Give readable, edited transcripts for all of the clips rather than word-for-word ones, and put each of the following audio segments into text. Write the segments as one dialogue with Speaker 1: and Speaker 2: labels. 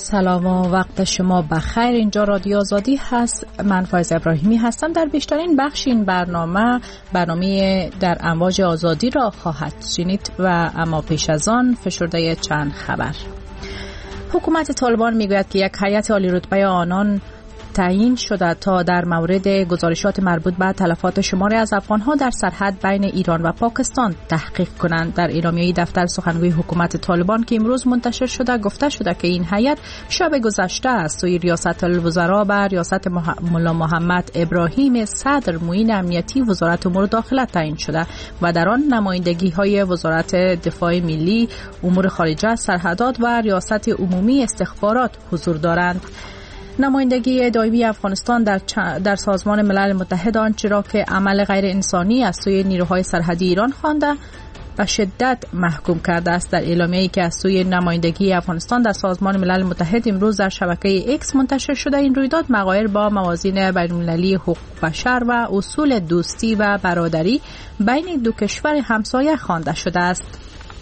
Speaker 1: سلام و وقت شما بخیر. اینجا رادیو آزادی هست. من فایزه ابراهیمی هستم. در بیشترین بخش این برنامه در امواج آزادی را خواهد شنید و اما پیش از آن فشرده چند خبر. حکومت طالبان میگوید که یک هیئت عالی رتبه آنان تعیین شده تا در مورد گزارشات مربوط به تلفات شماری از افغانها در سرحد بین ایران و پاکستان تحقیق کنند. در اعلامیه دفتر سخنگوی حکومت طالبان که امروز منتشر شده گفته شده که این هیئت شب گذشته از سوی ریاست الوزراء بر ریاست ملا محمد ابراهیم صدر معین امنیتی وزارت امور داخله تعیین شده و در آن نمایندگی‌های وزارت دفاع ملی، امور خارجه، سرحدات و ریاست عمومی استخبارات حضور دارند. نمایندگی دائمی افغانستان در سازمان ملل متحد آنچه را که عمل غیر انسانی از سوی نیروهای سرحدی ایران خوانده و شدت محکوم کرده است. در اعلامیه‌ای که از سوی نمایندگی افغانستان در سازمان ملل متحد امروز در شبکه ایکس منتشر شده، این رویداد مغایر با موازین بین‌المللی حقوق بشر و اصول دوستی و برادری بین دو کشور همسایه خوانده شده است.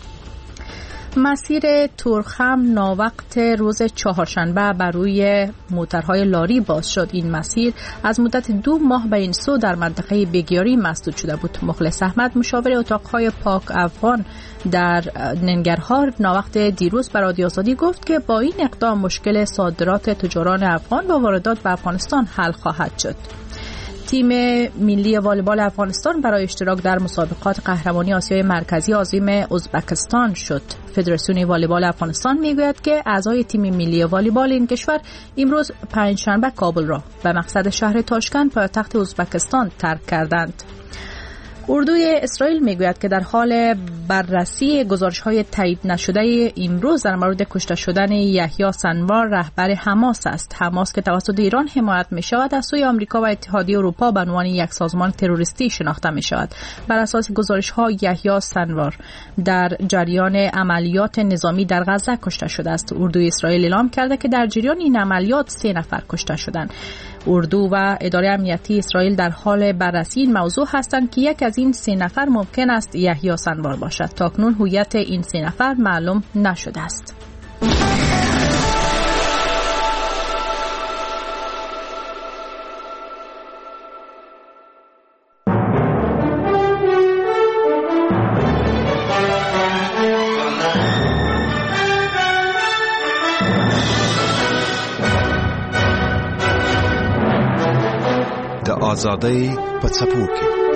Speaker 1: مسیر تورخم ناوقت روز چهارشنبه بر روی موترهای لاری باز شد. این مسیر از مدت 2 ماه به این سو در منطقه بگیاری مسدود شده بود. مخلص احمد، مشاور اتاقهای پاک افغان در ننگرهار، ناوقت دیروز به رادیو آزادی گفت که با این اقدام مشکل صادرات تجاران افغان و واردات به افغانستان حل خواهد شد. تیم ملی والیبال افغانستان برای اشتراک در مسابقات قهرمانی آسیای مرکزی عازم ازبکستان شد. فدراسیون والیبال افغانستان میگوید که اعضای تیم ملی والیبال این کشور امروز پنجشنبه کابل را به مقصد شهر تاشکند پایتخت ازبکستان ترک کردند. اردوی اسرائیل میگوید که در حال بررسی گزارش‌های تایید نشده امروز در مورد کشته شدن یحیی سنوار رهبر حماس است. حماس که توسط ایران حمایت می‌شود از سوی آمریکا و اتحادیه اروپا به عنوان یک سازمان تروریستی شناخته می‌شود. بر اساس گزارش‌ها یحیی سنوار در جریان عملیات نظامی در غزه کشته شده است. اردوی اسرائیل اعلام کرده که در جریان این عملیات 3 نفر کشته شدند. اردو و اداره امنیتی اسرائیل در حال بررسی این موضوع هستند که یک از این 3 نفر ممکن است یحیی سنوار باشد. تاکنون هویت این 3 نفر معلوم نشده است.
Speaker 2: آزادی پڅپوکي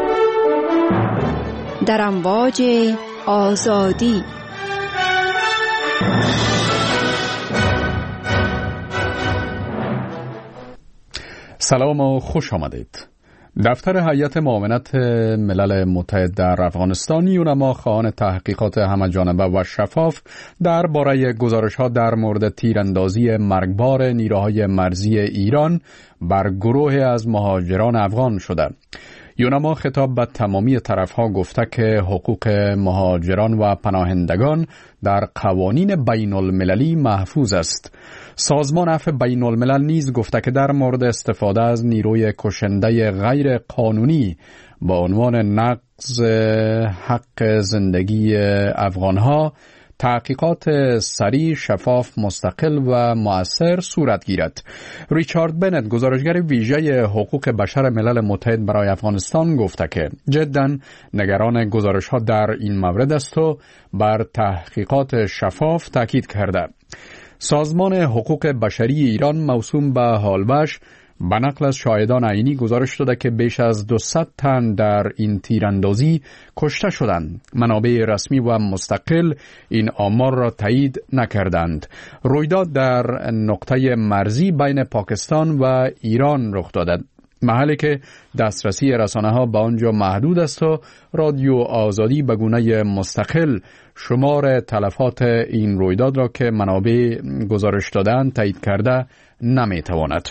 Speaker 3: در امواج آزادی.
Speaker 4: سلام و خوش آمدید. دفتر هیئت معاونت ملل متحد در افغانستان یونما خواهان تحقیقات همه‌جانبه و شفاف درباره گزارش‌ها در مورد تیراندازی مرگبار نیروهای مرزی ایران بر گروه از مهاجران افغان شده. یونما خطاب به تمامی طرف‌ها گفته که حقوق مهاجران و پناهندگان در قوانین بین المللی محفوظ است. سازمان عفو بین الملل نیز گفته که در مورد استفاده از نیروی کشنده غیر قانونی با عنوان نقض حق زندگی افغانها تحقیقات سریع، شفاف، مستقل و مؤثر صورت گیرد. ریچارد بنت، گزارشگر ویژه حقوق بشر ملل متحد برای افغانستان، گفته که جداً نگران گزارش‌ها در این مورد است و بر تحقیقات شفاف تاکید کرده. سازمان حقوق بشری ایران موسوم به هالبش به نقل از شاهدان عینی گزارش داده که بیش از 200 تن در این تیراندازی کشته شدند. منابع رسمی و مستقل این آمار را تایید نکردند. رویداد در نقطه مرزی بین پاکستان و ایران رخ داده، محلی که دسترسی رسانه‌ها به آنجا محدود است و رادیو آزادی به گونه مستقل شمار تلفات این رویداد را که منابع گزارش دادند تایید کرده نمی‌تواند.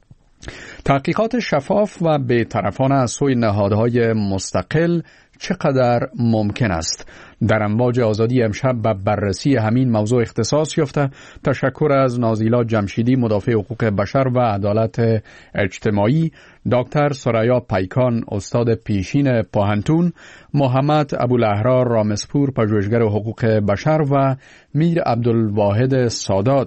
Speaker 4: تحقیقات شفاف و بی‌طرفانه از سوی نهادهای مستقل چقدر ممکن است؟ در امواج آزادی امشب به بررسی همین موضوع اختصاص یافته. تشکر از نازیلا جمشیدی، مدافع حقوق بشر و عدالت اجتماعی، دکتر سریا پیکان، استاد پیشین پوهنتون، محمد ابوالاحرار رامسپور، پژوهشگر حقوق بشر و میر عبدالواحد سادات،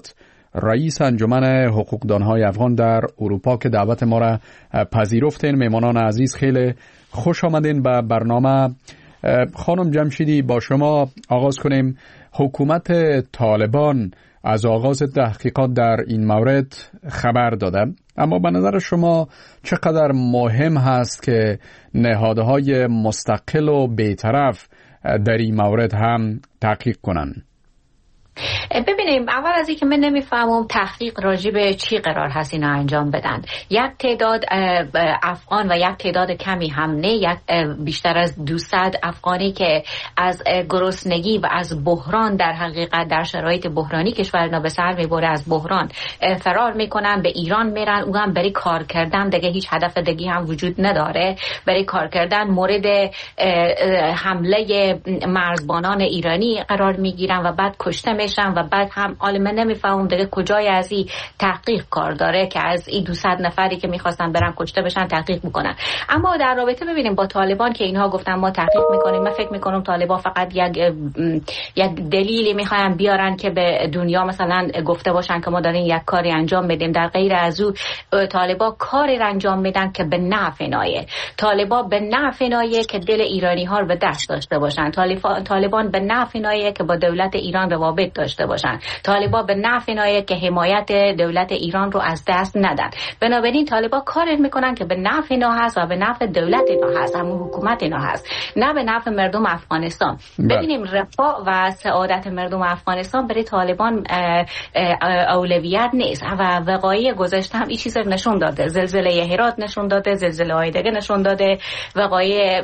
Speaker 4: رئیس انجمن حقوقدانهای افغان در اروپا که دعوت ما را پذیرفتین. مهمانان عزیز خیلی خوش آمدین به برنامه. خانم جمشیدی، با شما آغاز کنیم. حکومت طالبان از آغاز تحقیقات در این مورد خبر داده، اما به نظر شما چقدر مهم هست که نهادهای مستقل و بی‌طرف در این مورد هم تحقیق کنند؟
Speaker 2: ببینیم، اول از اینکه من نمیفهمم تحقیق راجع به چی قرار هست اینا انجام بدن. یک تعداد افغان و یک تعداد کمی هم نه، یک بیشتر از 200 افغانی که از گرسنگی و از بحران، در حقیقت در شرایط بحرانی کشورنا به سر میبره، از بحران فرار میکنن، به ایران میرن. اون هم برای کار کردن، دیگه هیچ هدف دیگه هم وجود نداره. برای کار کردن مورد حمله مرزبانان ایرانی قرار میگیرن و بعد کشته میشن و بعد هم من نمیفهمم دیگه کجای از این تحقیق کار داره که از این 200 نفری که میخواستن برن کشته بشن تحقیق میکنن. اما در رابطه ببینیم با طالبان که اینها گفتن ما تحقیق میکنیم، من فکر میکنم طالبان فقط یک دلیلی میخوان بیارن که به دنیا مثلا گفته باشن که ما داریم یک کاری انجام میدیم. در غیر از او طالبان کاری را انجام میدن که به نفع نایه. طالبان به نفع نایه که دل ایرانی ها رو به دست داشته باشن. طالبان به نفع نایه که با دولت ایران روابط داشته باشن. طالبان به نفع نایه که حمایت دولت ایران رو از دست ندن. بنابراین طالبان کار میکنن که به نفع اینا هست و به نفع دولت اینا هست، همون حکومت اینا هست، نه به نفع مردم افغانستان. ببینیم رفاه و سعادت مردم افغانستان برای طالبان اولویت نیست و وقایع گذشته هم این چیز نشون داده. زلزله هرات نشون داده، زلزله های دیگه نشون داده، وقایع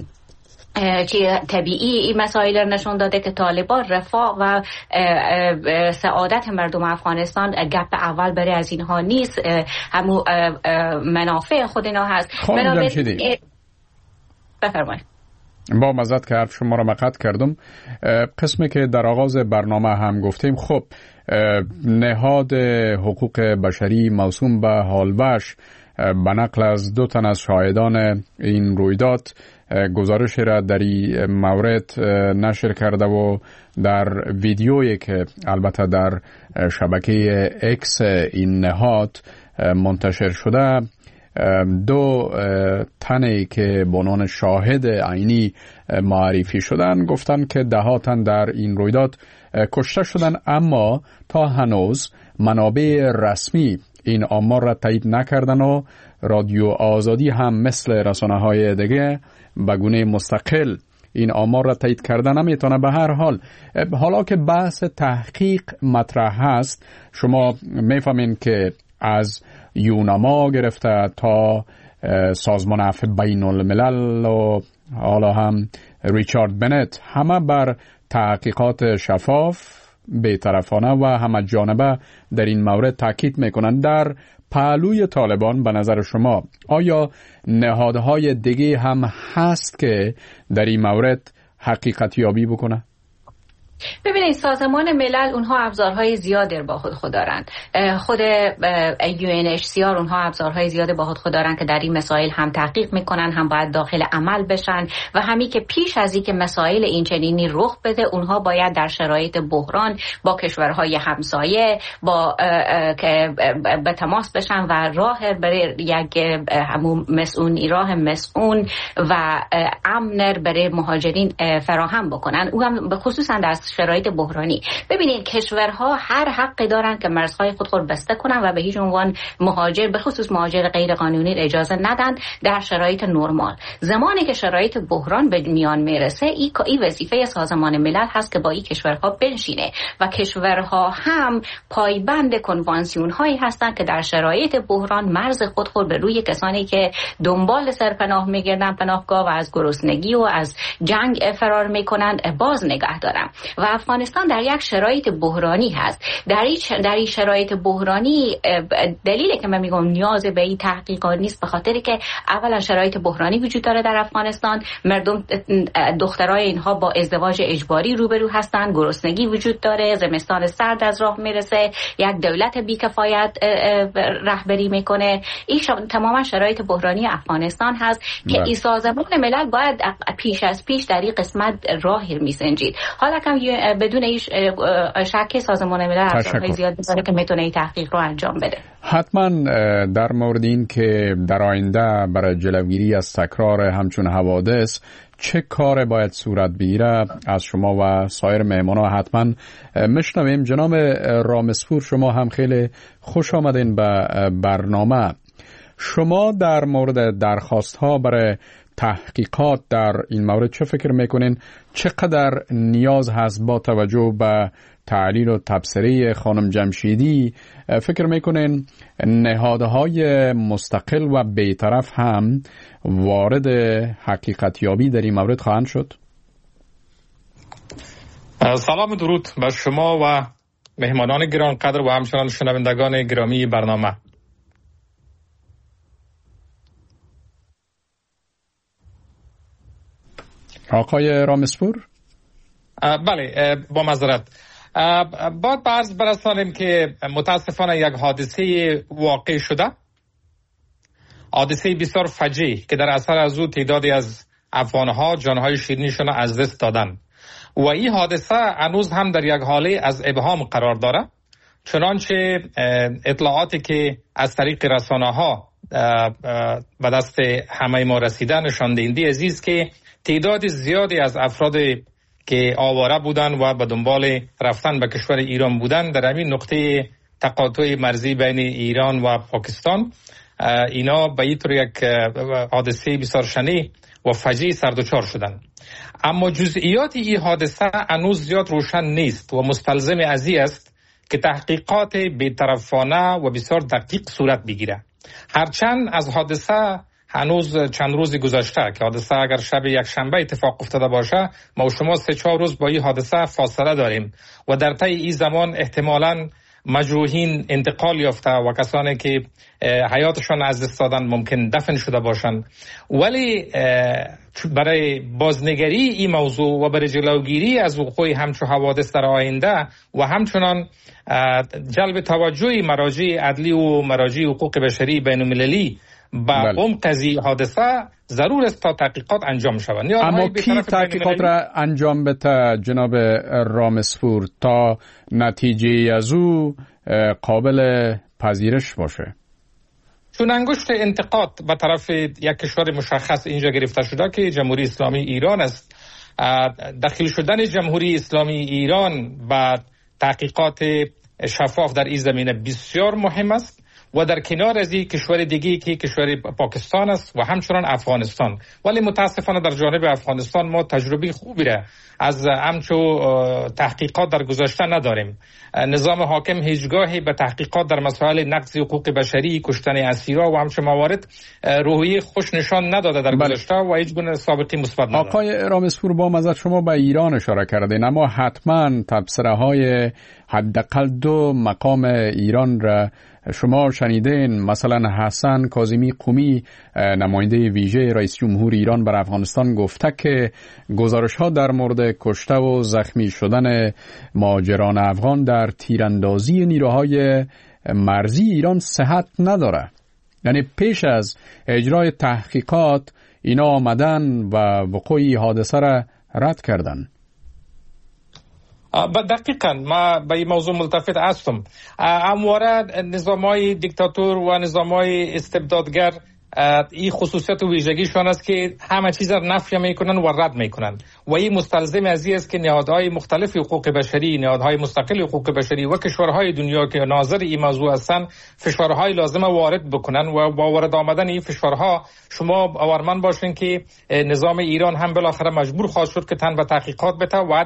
Speaker 2: طبیعی این مسائل نشون داده که طالبان رفاه و سعادت مردم افغانستان گپ اول برای از اینها نیست، همون منافع خود اینا هست. بفرمایید.
Speaker 4: با مزد که حرف شما را مقطع کردم، قسمی که در آغاز برنامه هم گفتیم، خب نهاد حقوق بشری موسوم به هالوش به نقل از 2 تن از شاهدان این رویداد گزارشی را در این مورد نشر کرده و در ویدیویی که البته در شبکه اکس این نهاد منتشر شده، 2 تنی که به عنوان شاهد عینی معرفی شدن گفتن که 10 تن در این رویداد کشته شدن، اما تا هنوز منابع رسمی این آمار را تایید نکردن و رادیو آزادی هم مثل رسانه‌های دیگه به گونه مستقل این آمار را تایید کردن نمیتونه. به هر حال حالا که بحث تحقیق مطرح هست، شما میفهمین که از یونما گرفته تا سازمان عفو بین الملل و حالا هم ریچارد بنت همه بر تحقیقات شفاف، بی‌طرفانه و همه جانبه در این مورد تاکید میکنند. در پهلوی طالبان به نظر شما آیا نهادهای دیگه هم هست که در این مورد حقیقت یابی بکنه؟
Speaker 2: ببینید، سازمان ملل اونها ابزارهای زیادی با خود دارند. خود UNHCR اونها ابزارهای زیادی با خود دارند که در این مسائل هم تحقیق میکنن، هم باید داخل عمل بشن و همین که پیش از این که مسائل این چنینی رخ بده، اونها باید در شرایط بحران با کشورهای همسایه با که به تماس بشن و راه برای یک همون راه مسئول و امن برای مهاجرین فراهم بکنن، او هم به خصوصا در شرایط بحرانی. ببینید، کشورها هر حقی دارن که مرزهای خود رو بسته کنن و به هیچ عنوان مهاجر، به خصوص مهاجر غیر قانونی، اجازه ندن در شرایط نرمال. زمانی که شرایط بحران به میان میرسه، این وظیفه سازمان ملل هست که با این کشورها بنشینه و کشورها هم پایبند کنوانسیون هایی هستند که در شرایط بحران مرز خود رو به روی کسانی که دنبال سرپناه میگردن، پناهگاه و از گرسنگی و از جنگ فرار میکنن، باز نگه دارن. و افغانستان در یک شرایط بحرانی هست. در این شرایط بحرانی دلیلی که من میگم نیاز به این تحقیقات نیست، به خاطری که اولا شرایط بحرانی وجود داره در افغانستان، مردم دخترای اینها با ازدواج اجباری روبرو هستن، گرسنگی وجود داره، زمستان سرد از راه میرسه، یک دولت بیکفایت رهبری میکنه. این تماما شرایط بحرانی افغانستان هست که این سازمان ملل باید پیش از پیش در این قسمت راهی میسنجید. حالا کم بدون هیچ شک سازمان ملل ابزارهای زیاد داره که میتونه این تحقیق رو انجام بده.
Speaker 4: حتما در مورد این که در آینده برای جلوگیری از تکرار همچون حوادث چه کار باید صورت بگیره از شما و سایر مهمانان حتما میشنویم. جناب رامسپور، شما هم خیلی خوش آمدین به برنامه. شما در مورد درخواست ها برای تحقیقات در این مورد چه فکر میکنین؟ چقدر نیاز هست با توجه به تحلیل و تبصره خانم جمشیدی؟ فکر میکنین نهادهای مستقل و بیطرف هم وارد حقیقت یابی در این مورد خواهند شد؟
Speaker 5: سلام درود بر شما و مهمانان گرانقدر و همچنان شنوندگان گرامی برنامه.
Speaker 4: آقای رامسپور؟
Speaker 5: بله، با معذرت باید عرض برسانیم که متاسفانه یک حادثه واقع شده، حادثه بسیار فجیع که در اثر از او تعدادی از افغانها جانهای شیرینیشان از دست دادن و این حادثه هنوز هم در یک حاله از ابهام قرار داره، چنانچه اطلاعاتی که از طریق رسانه‌ها به دست همه ما رسیده نشان دهنده عزیز که تعداد زیادی از افراد که آواره بودن و به دنبال رفتن به کشور ایران بودن در همین نقطه تقاطع مرزی بین ایران و پاکستان اینا به این طور یک حادثه بسیار شنیع و فجیع سردوچار شدن. اما جزئیات این حادثه هنوز زیاد روشن نیست و مستلزم از این است که تحقیقات بی‌طرفانه و بسیار دقیق صورت بگیره. هرچند از حادثه هنوز چند روزی گذشته که حادثه اگر شب یک شنبه اتفاق افتاده باشه، ما و شما 3-4 روز با این حادثه فاصله داریم و در طی این زمان احتمالاً مجروحین انتقال یافته و کسانی که حیاتشان از دست دادن ممکن دفن شده باشند. ولی برای بازنگری این موضوع و برای جلوگیری از وقوع همچون حوادث در آینده و همچنان جلب توجه مراجع عدلی و مراجع حقوق بشری بین المللی با عمق از حادثه ضرور است تا تحقیقات انجام شود.
Speaker 4: اما کی تحقیقات را انجام بده جناب رامسپور تا نتیجه از او قابل پذیرش باشه؟
Speaker 5: چون انگشت انتقاد به طرف یک کشور مشخص اینجا گرفته شده که جمهوری اسلامی ایران است، داخل شدن جمهوری اسلامی ایران به تحقیقات شفاف در این زمینه بسیار مهم است و در کنار از این کشور دیگه که کشور پاکستان است و همچنان افغانستان. ولی متاسفانه در جانب افغانستان ما تجربه خوبی را از همچو تحقیقات در گذشته نداریم. نظام حاکم هیچگاهی به تحقیقات در مسائل نقض حقوق بشری، کشتن اسیرا و همچون موارد روحیه خوش نشان نداده در گذشته و هیچ گونه سابقه مثبت نداره.
Speaker 4: آقای رامسپور، با مزد شما به ایران اشاره کردین، اما حتما تبصره های حداقل 2 مقام ایران را شما شنیدین. مثلا حسن کاظمی قمی، نماینده ویژه رئیس جمهور ایران بر افغانستان، گفته که گزارش ها در مورد کشته و زخمی شدن مهاجران افغان در تیراندازی نیروهای مرزی ایران صحت نداره. یعنی پیش از اجرای تحقیقات اینا آمدن و وقوع حادثه را رد کردن.
Speaker 5: دقیقاً ما به این موضوع ملتفت هستم. امواره نظام‌های دیکتاتور و نظام‌های استبدادگر این خصوصیت و ویژگیشان است که همه چیز را نفی میکنن و رد میکنن و این مستلزم از این است که نهادهای مختلف حقوق بشری، نهادهای مستقل حقوق بشری و کشورهای دنیا که ناظر این موضوع هستند فشارهای لازم وارد بکنن و با وارد آمدن این فشارها شما باورمند باشین که نظام ایران هم بالاخره مجبور خواهد شد که تن به تحقیقات بده و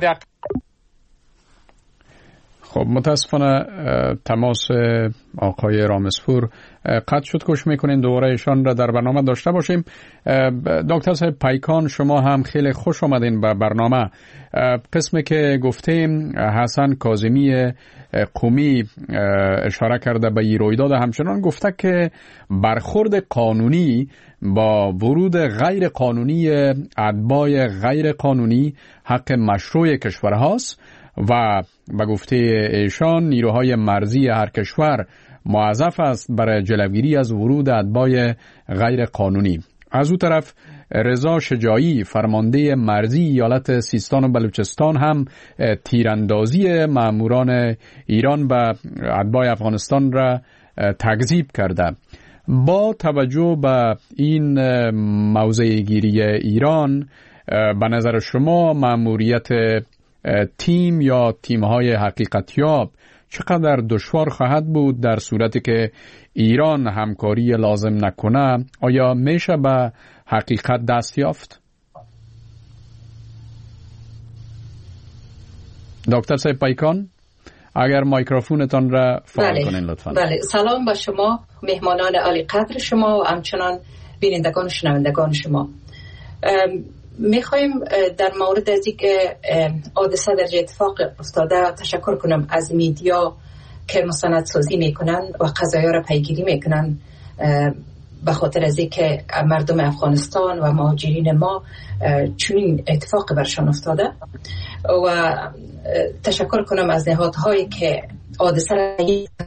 Speaker 4: خب متاسفانه تماس آقای رامسپور قطع شد. کوشش میکنین دوباره ایشان را در برنامه داشته باشیم. دکتر صاحب پیکان، شما هم خیلی خوش آمدین به برنامه. قسمی که گفتیم حسن کاظمی قمی اشاره کرده به این رویداد، همچنان گفته که برخورد قانونی با ورود غیر قانونی اتباع غیر قانونی حق مشروع کشور هاست و به گفته ایشان نیروهای مرزی هر کشور موظف است برای جلوگیری از ورود اتباع غیر قانونی. از اون طرف رضا شجاعی فرمانده مرزی ایالت سیستان و بلوچستان هم تیراندازی ماموران ایران و اتباع افغانستان را تکذیب کرده. با توجه به این موضع گیری ایران، به نظر شما مأموریت تیم یا تیم‌های حقیقتیاب چقدر دشوار خواهد بود در صورتی که ایران همکاری لازم نکنه؟ آیا میشه به حقیقت دست یافت؟ دکتر صاحب پیکان، اگر مایکروفونتان را فعال کنین لطفاً.
Speaker 6: بله، سلام با شما مهمانان عالی قدر شما و همچنان بینندگان و شنوندگان شما. میخوایم در مورد از اینکه حادثه در اتفاق افتاده تشکر کنم از میدیا که مستندسازی میکنن و قضایا را پیگیری میکنن، به خاطر از اینکه مردم افغانستان و مهاجرین ما چنین اتفاق برشان افتاده، و تشکر کنم از نهادهایی که حادثه را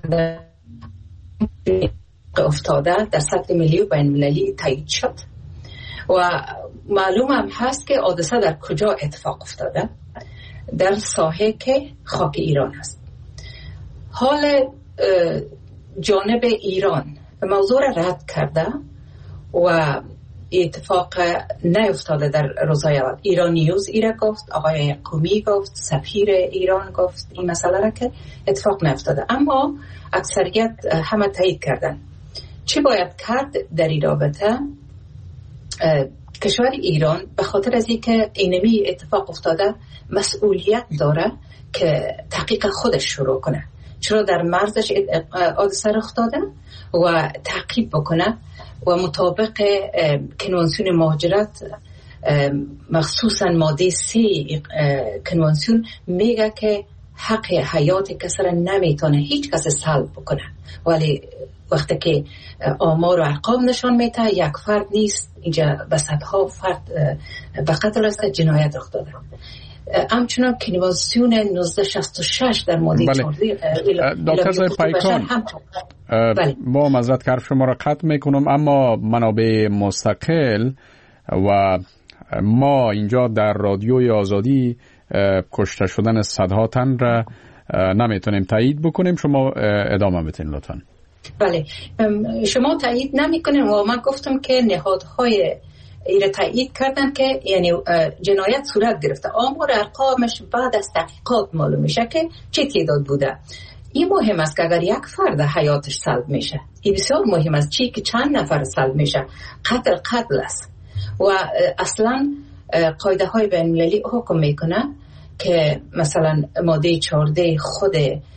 Speaker 6: افتاده در سطح ملی و بین المللی تایید شد و معلوم هم هست که حادثه در کجا اتفاق افتاده، در ساحه که خاک ایران است. حال جانب ایران موضوع را رد کرده و اتفاق نیفتاده در روزهای اول. ایران نیوز ایره گفت، آقای یعقوبی گفت، سفیر ایران گفت این مسئله را که اتفاق نیفتاده، اما اکثریت همه تایید کردن. چی باید کرد در این رابطه؟ کشور ایران به خاطر از اینکه اینمی اتفاق افتاده مسئولیت داره که تحقیق خودش شروع کنه، چرا در مرزش حادثه رخ داده، و تعقیب بکنه و مطابق کنوانسیون مهاجرت، مخصوصا ماده 3 کنوانسیون میگه که حق حیات کسی را نمیتونه هیچ کس سلب بکنه، ولی وقتی که آمار و ارقام نشان میده یک فرد نیست، اینجا به صدها فرد به قتل است جنایت رخ داده. همچنان کنوانسیون 1966 در ماده 14
Speaker 4: دکتر صاحب پیکان، با معذرت که حرف شما را قطع میکنم، اما منابع مستقل و ما اینجا در رادیوی آزادی کشته شدن صدها تن را نمیتونیم تایید بکنیم. شما ادامه بدین لطفاً.
Speaker 6: بله، شما تایید نمیکنین و من گفتم که نهادهای ایره تایید کردن که یعنی جنایت صورت گرفته. آمار ارقامش بعد از تحقیقات معلوم میشه که چه تعداد بوده. این مهم است که اگر یک فرد حیاتش سلب میشه، این بسیار مهم است، چی که چند نفر سلب میشه. قتل است و اصلا قاعده های بین المللی حکم میکنه که مثلا ماده 14 خود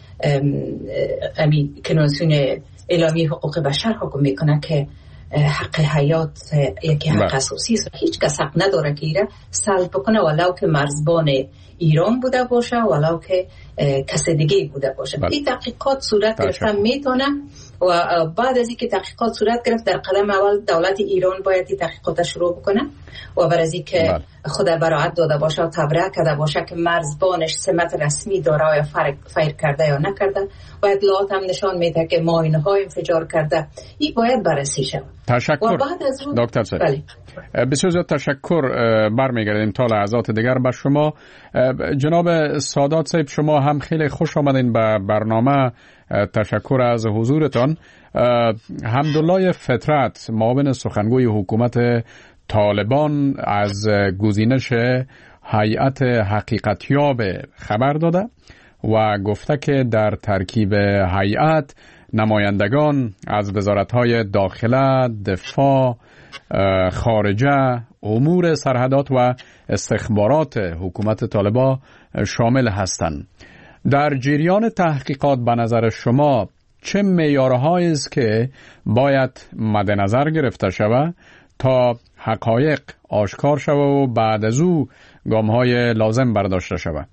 Speaker 6: کنوانسیون اعلامیه حقوق بشر حکم میکنه که حق حیات یکی حق اساسی است، هیچ کس حق نداره که ایره سلب بکنه، ولو که مرزبان ایران بوده باشه ولو که کس دیگه بوده باشه. این تحقیقات صورت گرفته میتونه و بعد از اینکه تحقیقات صورت گرفت در قدم اول دولت ایران باید این تحقیقات شروع بکنه و برای از اینکه خود براعت داده باشه و تبرئه کرده باشه که مرزبانش سمت رسمی داره یا فیر کرده یا نکرده و اطلاعات هم نشان میده که ماینه‌های انفجار کرده، این باید بررسی شود.
Speaker 4: تشکر دکتر صاحب. بسیار زیاد تشکر. برمیگردیم تا لحظات دیگر به شما. جناب سادات صاحب، شما هم خیلی خوش آمدین به برنامه. تشکر از حضورتان. حمدالله فطرت، معاون سخنگوی حکومت طالبان، از گزینش هیئت حقیقتیاب خبر داده و گفته که در ترکیب هیئت نمایندگان از وزارت‌های داخله، دفاع، خارجه، امور سرحدات و استخبارات حکومت طالبان شامل هستند. در جریان تحقیقات به نظر شما چه معیارهایی است که باید مد نظر گرفته شود تا حقایق آشکار شود و بعد از او گام‌های لازم برداشته شود؟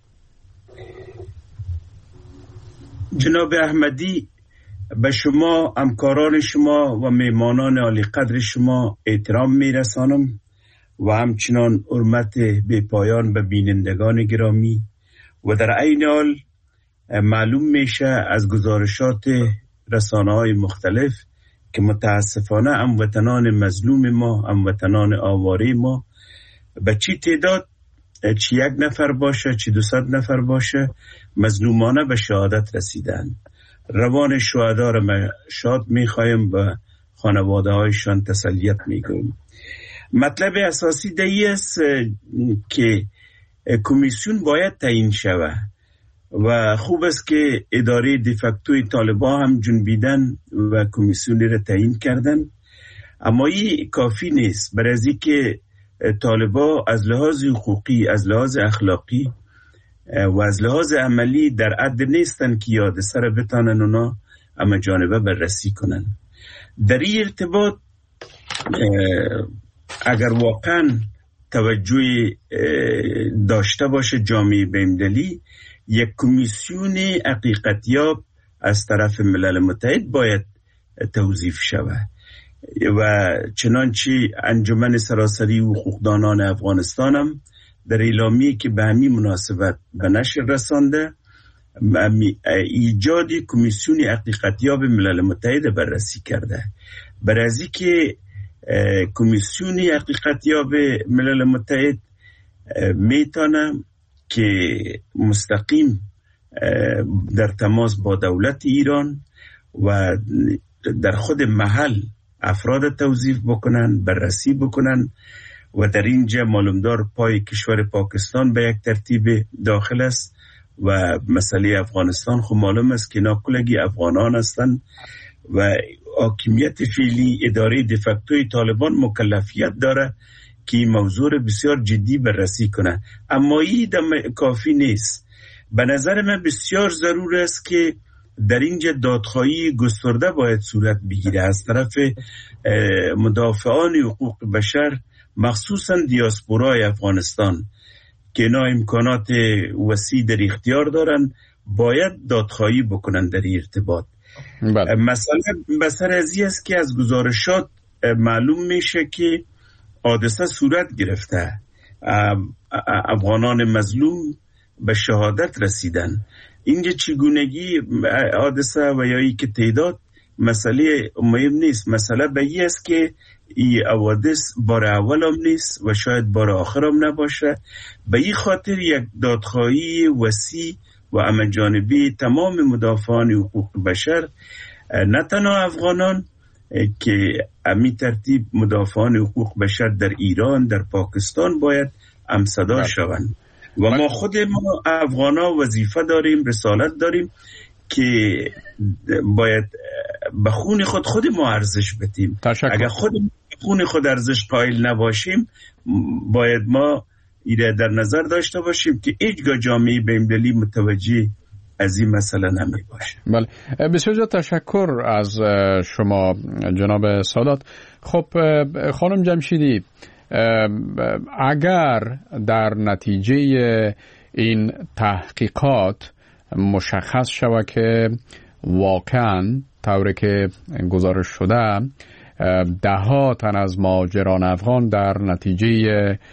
Speaker 7: جناب احمدی، به شما، همکاران شما و مهمانان عالی قدر شما احترام میرسانم و همچنان حرمت بی پایان به بینندگان گرامی و در عین حال معلوم میشه از گزارشات رسانه‌های مختلف که متاسفانه هموطنان مظلوم ما، هموطنان آواره ما به چی تعداد، چی 1 نفر باشه چی 200 نفر باشه، مظلومانه به شهادت رسیدن. روان شهدا را شاد میخوایم و خانواده هایشان تسلیت میگویم. مطلب اساسی دیگه است که کمیسیون باید تعیین شود و خوب است که اداره دیفکتوی طالبان هم جنبیدن و کمیسیونی را تعیین کردن، اما این کافی نیست. برای از که طالبان از لحاظ حقوقی، از لحاظ اخلاقی و از لحاظ عملی در حد نیستن که حادثه را بتانن اونا اما جانبه بررسی کنن. در این ارتباط اگر واقعا توجه داشته باشه جامعه بین‌المللی، یک کمیسیون حقیقتیاب از طرف ملل متحد باید توظیف شود و چنانچه انجمن سراسری حقوقدانان افغانستان هم در اعلامیه‌ای که به همین مناسبت به نشر رسانده، ایجاد کمیسیون حقیقتیاب ملل متحد بررسی کرده. برای از اینکه کمیسیون حقیقتیاب ملل متحد میتونه که مستقیم در تماس با دولت ایران و در خود محل افراد توظیف بکنن، بررسی بکنن و در اینجا معلومدار پای کشور پاکستان به یک ترتیب داخل است و مسئله افغانستان خب معلوم است که ناکلگی افغانان هستند و حاکمیت فعلی اداره دیفکتوی طالبان مکلفیت داره که این موضوع بسیار جدی بررسی کنه، اما این کافی نیست. به نظر من بسیار ضرور است که در اینجا دادخواهی گسترده باید صورت بگیره از طرف مدافعان حقوق بشر، مخصوصا دیاسپورای افغانستان که اینا امکانات وسیع در اختیار دارن، باید دادخواهی بکنن در این ارتباط. مثلا از این است که از گزارشات معلوم میشه که حادثه صورت گرفته، افغانان مظلوم به شهادت رسیدن. اینجا چگونگی حادثه و یا ای که تعداد مسئله مهم نیست، مسئله به این است که این حوادث بار اول هم نیست و شاید بار آخر هم نباشه. به این خاطر یک دادخواهی وسیع و همه‌جانبی تمام مدافعان حقوق بشر، نه تنها افغانان که امی ترتیب مدافعان حقوق بشر در ایران، در پاکستان باید همصدا شوند و ما خود ما افغانا وظیفه داریم، رسالت داریم که باید به خون خود ما ارزش بدیم. اگر خود خون خود ارزش قائل نباشیم، باید ما ایره در نظر داشته باشیم که هیچگاه جامعه بین‌المللی متوجه از این مسئله نمی باشه.
Speaker 4: بله، بسیار تشکر از شما جناب سادات. خب خانم جمشیدی، اگر در نتیجه این تحقیقات مشخص شود که واقعا طوری که گزارش شده 10 تن از مهاجران افغان در نتیجه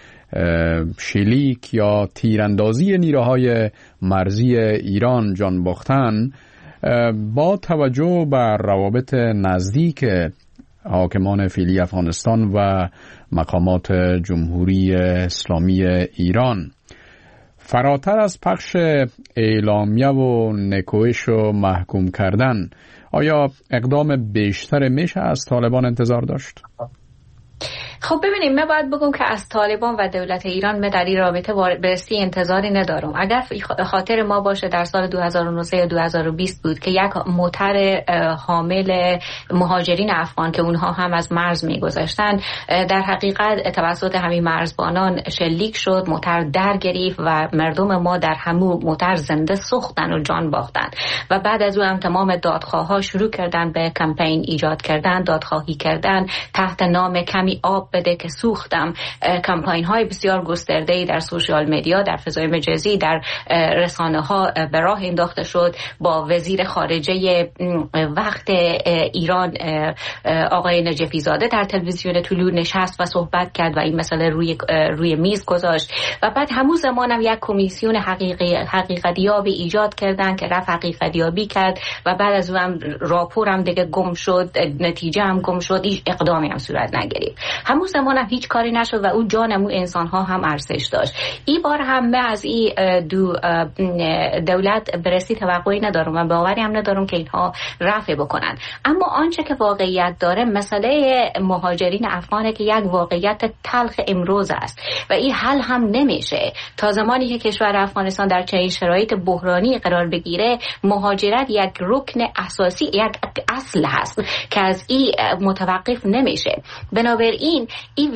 Speaker 4: شلیک یا تیراندازی نیروهای مرزی ایران جان باختن، با توجه بر روابط نزدیک حاکمان فعلی افغانستان و مقامات جمهوری اسلامی ایران، فراتر از پخش اعلامیه و نکوهش و محکوم کردن، آیا اقدام بیشتر میشه از طالبان انتظار داشت؟
Speaker 2: خب ببینیم، من باید بگم که از طالبان و دولت ایران من در این رابطه برسی انتظاری ندارم. اگر خاطر ما باشه در سال 2019 یا 2020 بود که یک موتر حامل مهاجرین افغان که اونها هم از مرز میگذشتن در حقیقت توسط همین مرزبانان شلیک شد، موتر در گرفت و مردم ما در همون موتر زنده سوختن و جان باختن و بعد از اون هم تمام دادخواه‌ها شروع کردن به کمپین ایجاد کردن، دادخواهی کردن تحت نام کمی آب بده که سوختم کمپاین های بسیار گسترده‌ای در سوشال مدیا، در فضای مجازی، در رسانه ها به راه انداخته شد. با وزیر خارجه وقت ایران آقای نجفی زاده در تلویزیون طلوع نشست و صحبت کرد و این مسئله روی میز گذاشت و بعد همون زمان هم یک کمیسیون حقیقتیابی ایجاد کردن که رفت حقیقتیابی کرد و بعد از اون راپور هم دیگه گم شد، نتیجه هم گم شد، هیچ اقدامی هم صورت نگرفت. همون زمان هم هیچ کاری نشد و اون جان اون انسان ها هم ارزش داشت. این بار هم من از این دو دولت برسی توقعی ندارم و باوری هم ندارم که اینها رفع بکنن. اما آنچه که واقعیت داره مسئله مهاجرین افغانه که یک واقعیت تلخ امروز است و این حل هم نمیشه تا زمانی که کشور افغانستان در چنین شرایط بحرانی قرار بگیره. مهاجرت یک رکن اساسی، یک اصل هست که از این متوقف نمیشه. بنابراین این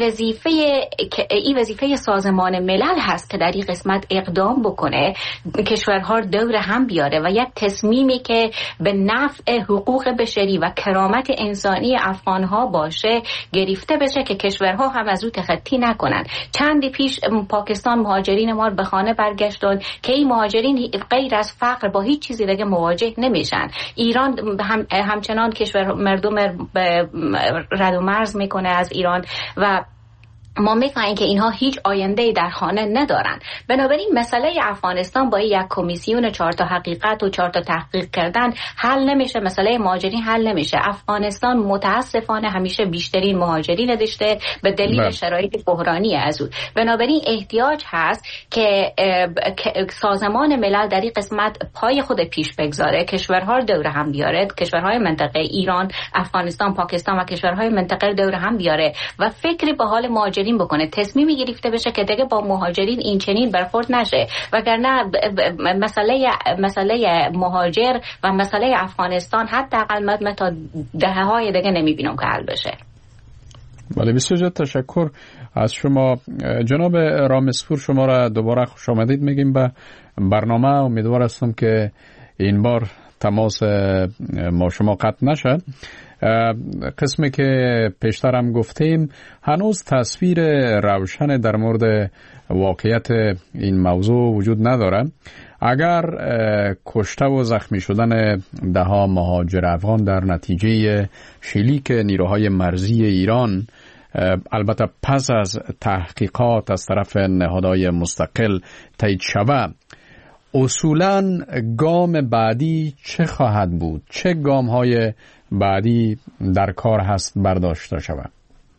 Speaker 2: وظیفه سازمان ملل هست که در این قسمت اقدام بکنه، کشورها دور هم بیاره و یک تصمیمی که به نفع حقوق بشری و کرامت انسانی افغانها باشه گرفته بشه که کشورها هم از او تخطی نکنن. چندی پیش پاکستان مهاجرین ما به خانه برگشتن که این مهاجرین غیر از فقر با هیچ چیزی دیگه مواجه نمیشن. ایران همچنان کشور مردم رد و مرز میکنه از ایران و ما می‌فهمیم که اینها هیچ آینده‌ای در خانه ندارن. بنابراین مسئله افغانستان با یک کمیسیون 4 تا حقیقت و 4 تا تحقیق کردن حل نمیشه. مسئله مهاجرین حل نمیشه. افغانستان متاسفانه همیشه بیشترین مهاجرین داشته به دلیل شرایط بحرانی از اون. بنابراین احتیاج هست که سازمان ملل در این قسمت پای خود پیش بگذاره، کشورها دور هم بیاره، کشورهای منطقه ایران، افغانستان، پاکستان و کشورهای منطقه دور هم بیاره و فکری به حال مهاجرین بکنه، تصمیمی گرفته بشه که دیگه با مهاجرین این چنین برخورد نشه، وگرنه مسئله مهاجر و مسئله افغانستان حداقل من تا دهه‌های دیگه نمیبینم که حل بشه.
Speaker 4: بله، بسیار تشکر از شما جناب رامسپور. شما را دوباره خوش آمدید میگیم به برنامه. امیدوار هستم که این بار تماس ما شما قطع نشد. قسمی که پیشتر هم گفتیم هنوز تصویر روشن در مورد واقعیت این موضوع وجود نداره. اگر کشته و زخمی شدن دهها مهاجر افغان در نتیجه شلیک نیروهای مرزی ایران البته پس از تحقیقات از طرف نهادهای مستقل تایید شود، اصولاً گام بعدی چه خواهد بود؟ چه گام‌های بعدی در کار هست برداشته شود؟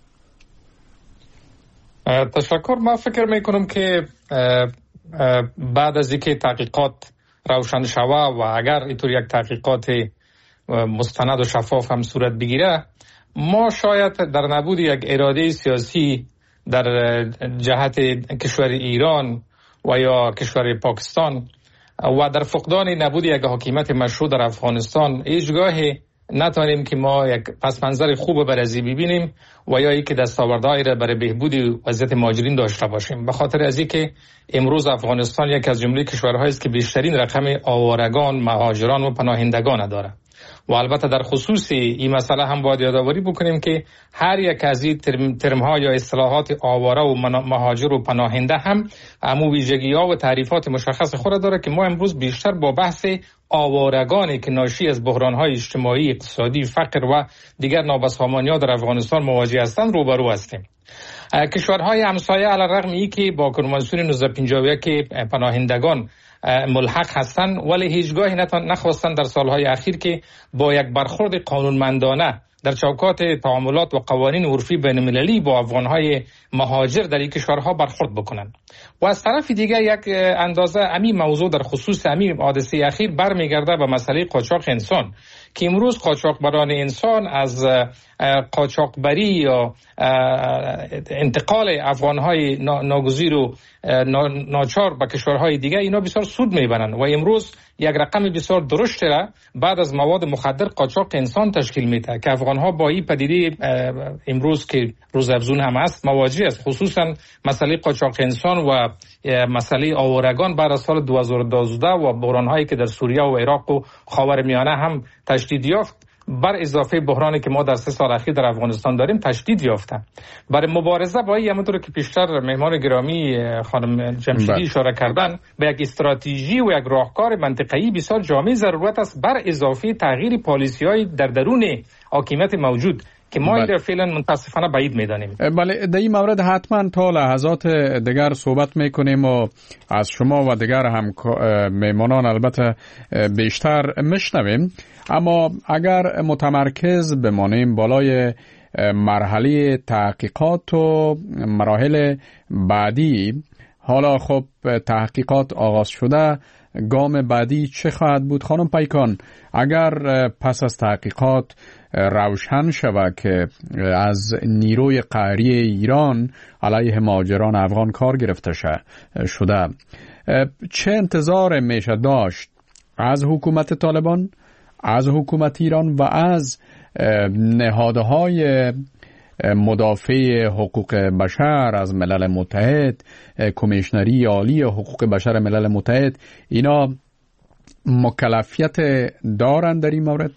Speaker 5: تشکر. ما فکر میکنم که بعد از اینکه تحقیقات روشن شود و اگر اینطور یک تحقیقات مستند و شفاف هم صورت بگیره، ما شاید در نبود یک اراده سیاسی در جهت کشور ایران و یا کشور پاکستان و در فقدان نبود یک حکومت مشروع در افغانستان هیچگاهی نتوانیم که ما یک پس منظر خوب بر ازی ببینیم و یا ای که دستاوردهایی را برای بهبود وضعیت مهاجرین داشته باشیم. به خاطر از اینکه امروز افغانستان یک از جمله کشورهایی است که بیشترین رقم آوارگان، مهاجران و پناهندگان دارد. و البته در خصوص این مسئله هم باید یادآوری بکنیم که هر یک از این ترم‌ها یا اصطلاحات آواره و مهاجر و پناهنده هم همو ویژگی‌ها و تعریفات مشخص خود داره که ما امروز بیشتر با بحث آوارگانی که ناشی از بحران‌های اجتماعی، اقتصادی، فقر و دیگر نابسامانی‌ها در افغانستان مواجه هستند روبرو هستیم. کشورهای همسایه علیرغم اینکه با کنوانسیون 1951 که پناهندگان ملحق هستند، ولی هیچگاهی نخواستند در سالهای اخیر که با یک برخورد قانونمندانه در چوکات تعاملات و قوانین عرفی بین‌المللی با افغانهای مهاجر در این کشورها برخورد بکنند. و از طرف دیگر یک اندازه امی موضوع در خصوص امی حادثه اخیر برمیگرده به مسئله قاچاق انسان که امروز قاچاقبران انسان از قاچاقبری یا انتقال افغانهای ناگزیر و ناچار به کشورهای دیگه اینا بسیار سود میبرند و امروز یک رقم بسیار درشت را بعد از مواد مخدر قاچاق انسان تشکیل میده که افغانها با این پدیده امروز که روزافزون هم است مواجه است، خصوصا مسئله قاچاق انسان و مسئله آوارگان بعد از سال 2012 و بحران‌هایی که در سوریه و عراق و خاورمیانه هم تشدید یافت بر اضافه بحرانی که ما در 3 سال اخیر در افغانستان داریم تشدید یافته. برای مبارزه با این همونطور که پیشتر مهمان گرامی خانم جمشیدی اشاره کردن به یک استراتژی و یک راهکار منطقه‌ای بسیار جامع ضرورت است، بر اضافه تغییر پالیسی‌های در درون حاکمیت موجود که ما این فعلا متاسفانه بعید می‌دانیم.
Speaker 4: بله، در این مورد حتما تا لحظات دیگر صحبت می‌کنیم و از شما و دیگر هم میمانان البته بیشتر میشنویم. اما اگر متمرکز بمانیم بالای مرحله تحقیقات و مراحل بعدی، حالا خب تحقیقات آغاز شده، گام بعدی چه خواهد بود؟ خانم پیکان، اگر پس از تحقیقات روشن شود که از نیروی قهری ایران علیه مهاجران افغان کار گرفته شده، چه انتظار میشه داشت از حکومت طالبان، از حکومت ایران و از نهادهای مدافع حقوق بشر از ملل متحد، کمیشنری عالی حقوق بشر ملل متحد؟ اینا مکلفیت دارند در این مورد؟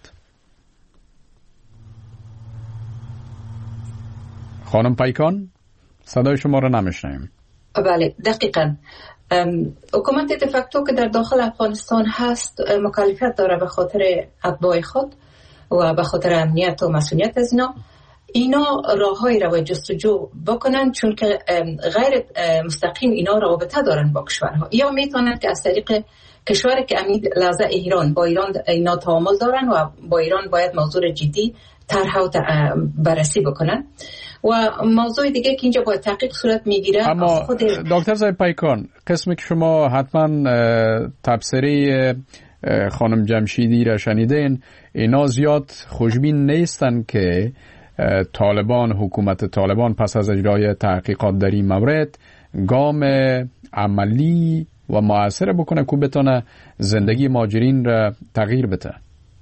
Speaker 4: خانم پیکان، صدای شما را نمیشنویم.
Speaker 6: بله، دقیقاً. حکومت دفکتو که در داخل افغانستان هست مکلفیت داره به خاطر اتباع خود و به خاطر امنیت و مسئولیت از اینا راههایی را جستجو بکنن، چون که غیر مستقیم اینا رابطه دارن با کشورها، یا میتونن که از طریق کشوری که امید لحظه ایران با ایران اینا تعامل دارن و با ایران باید موضوع جدی طرح و بررسی بکنن. و موضوع دیگه که اینجا باید تحقیق صورت میگیره.
Speaker 4: اما دکتر صاحب پیکان، قسمی که شما حتما تبصره خانم جمشیدی را شنیدین، اینا زیاد خوشبین نیستن که طالبان، حکومت طالبان پس از اجرای تحقیقات در این مورد گام عملی و مؤثر بکنه که بتونه زندگی مهاجرین را تغییر بده.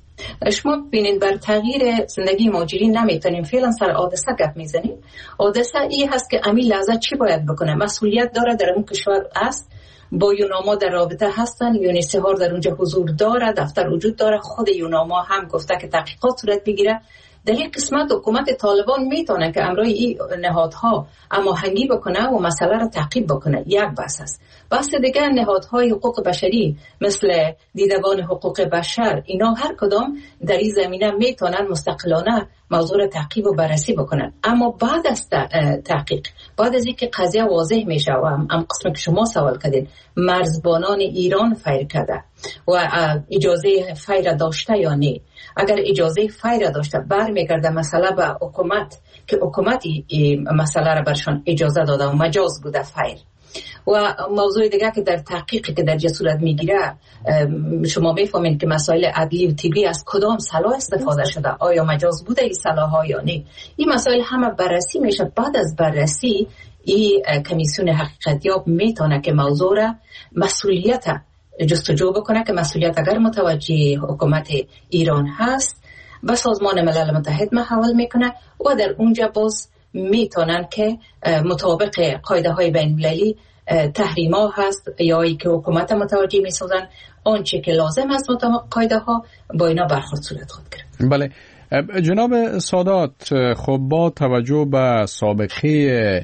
Speaker 6: شما ببینید بر تغییر زندگی مهاجرین نمیتونیم فعلا سر حادثه گپ میزنیم. حادثه ای هست که امی لحظه چی باید بکنه، مسئولیت داره، در اون کشور است، با یوناما در رابطه هستن، یونیسهار در اونجا حضور داره، دفتر وجود داره، خود یوناما هم گفته که تحقیقات صورت بگیره. در این قسمت حکومت طالبان میتونه که امروی این نهادها هماهنگی بکنه و مسئله را تعقیب بکنه. یک بحث است. بحث دیگر نهادهای حقوق بشری مثل دیدبان حقوق بشر، اینا هر کدام در این زمینه میتونن مستقلانه موضوع را تعقیب و بررسی بکنن. اما بعد از تحقیق، بعد از اینکه قضیه واضح میشه و هم قسم که شما سوال کردین، مرزبانان ایران فیر کرده و اجازه فیر داشته یا نه، اگر اجازه فیر داشته برمیگرده مسئله به حکومت که حکومتی مسئله را برشان اجازه داده و مجاز بوده فیر. و موضوع دیگه که در تحقیقی که در صورت میگیره، شما میفهمین که مسائل عدلی و طبی از کدام سلاح استفاده شده، آیا مجاز بوده این سلاح ها یا نه، این مسائل همه بررسی میشه. بعد از بررسی این کمیسیون حقیقتیاب میتونه که موضوع را مسئولیت جستجو بکنه که مسئولیت اگر متوجه حکومت ایران هست به سازمان ملل متحد محول میکنه و در اونجا باز میتونن که مطابق قاعده های بین المللی تحریما هست یا ای که حکومت متوجه میسازن، آنچه که لازم است مطابق قاعده ها با اینا برخورد صورت خود گرفت.
Speaker 4: بله جناب سادات، خب با توجه به سابقه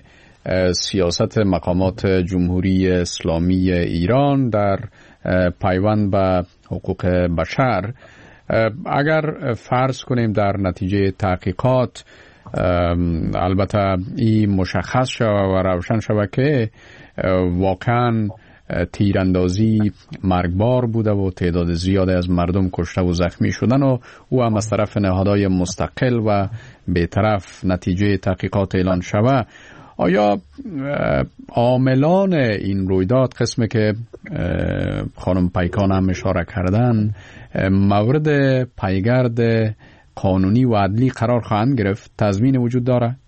Speaker 4: سیاست مقامات جمهوری اسلامی ایران در پیوند به حقوق بشر، اگر فرض کنیم در نتیجه تحقیقات البته این مشخص شود و روشن شود که واقعا تیراندازی مرگبار بوده و تعداد زیادی از مردم کشته و زخمی شدن و او هم از طرف نهادهای مستقل و بی‌طرف نتیجه تحقیقات اعلان شود، آیا عاملان این رویداد، قسمی که خانم پیکان هم اشاره کردن، مورد پیگرد قانونی و عدلی قرار خواهند گرفت؟ تضمین وجود داره؟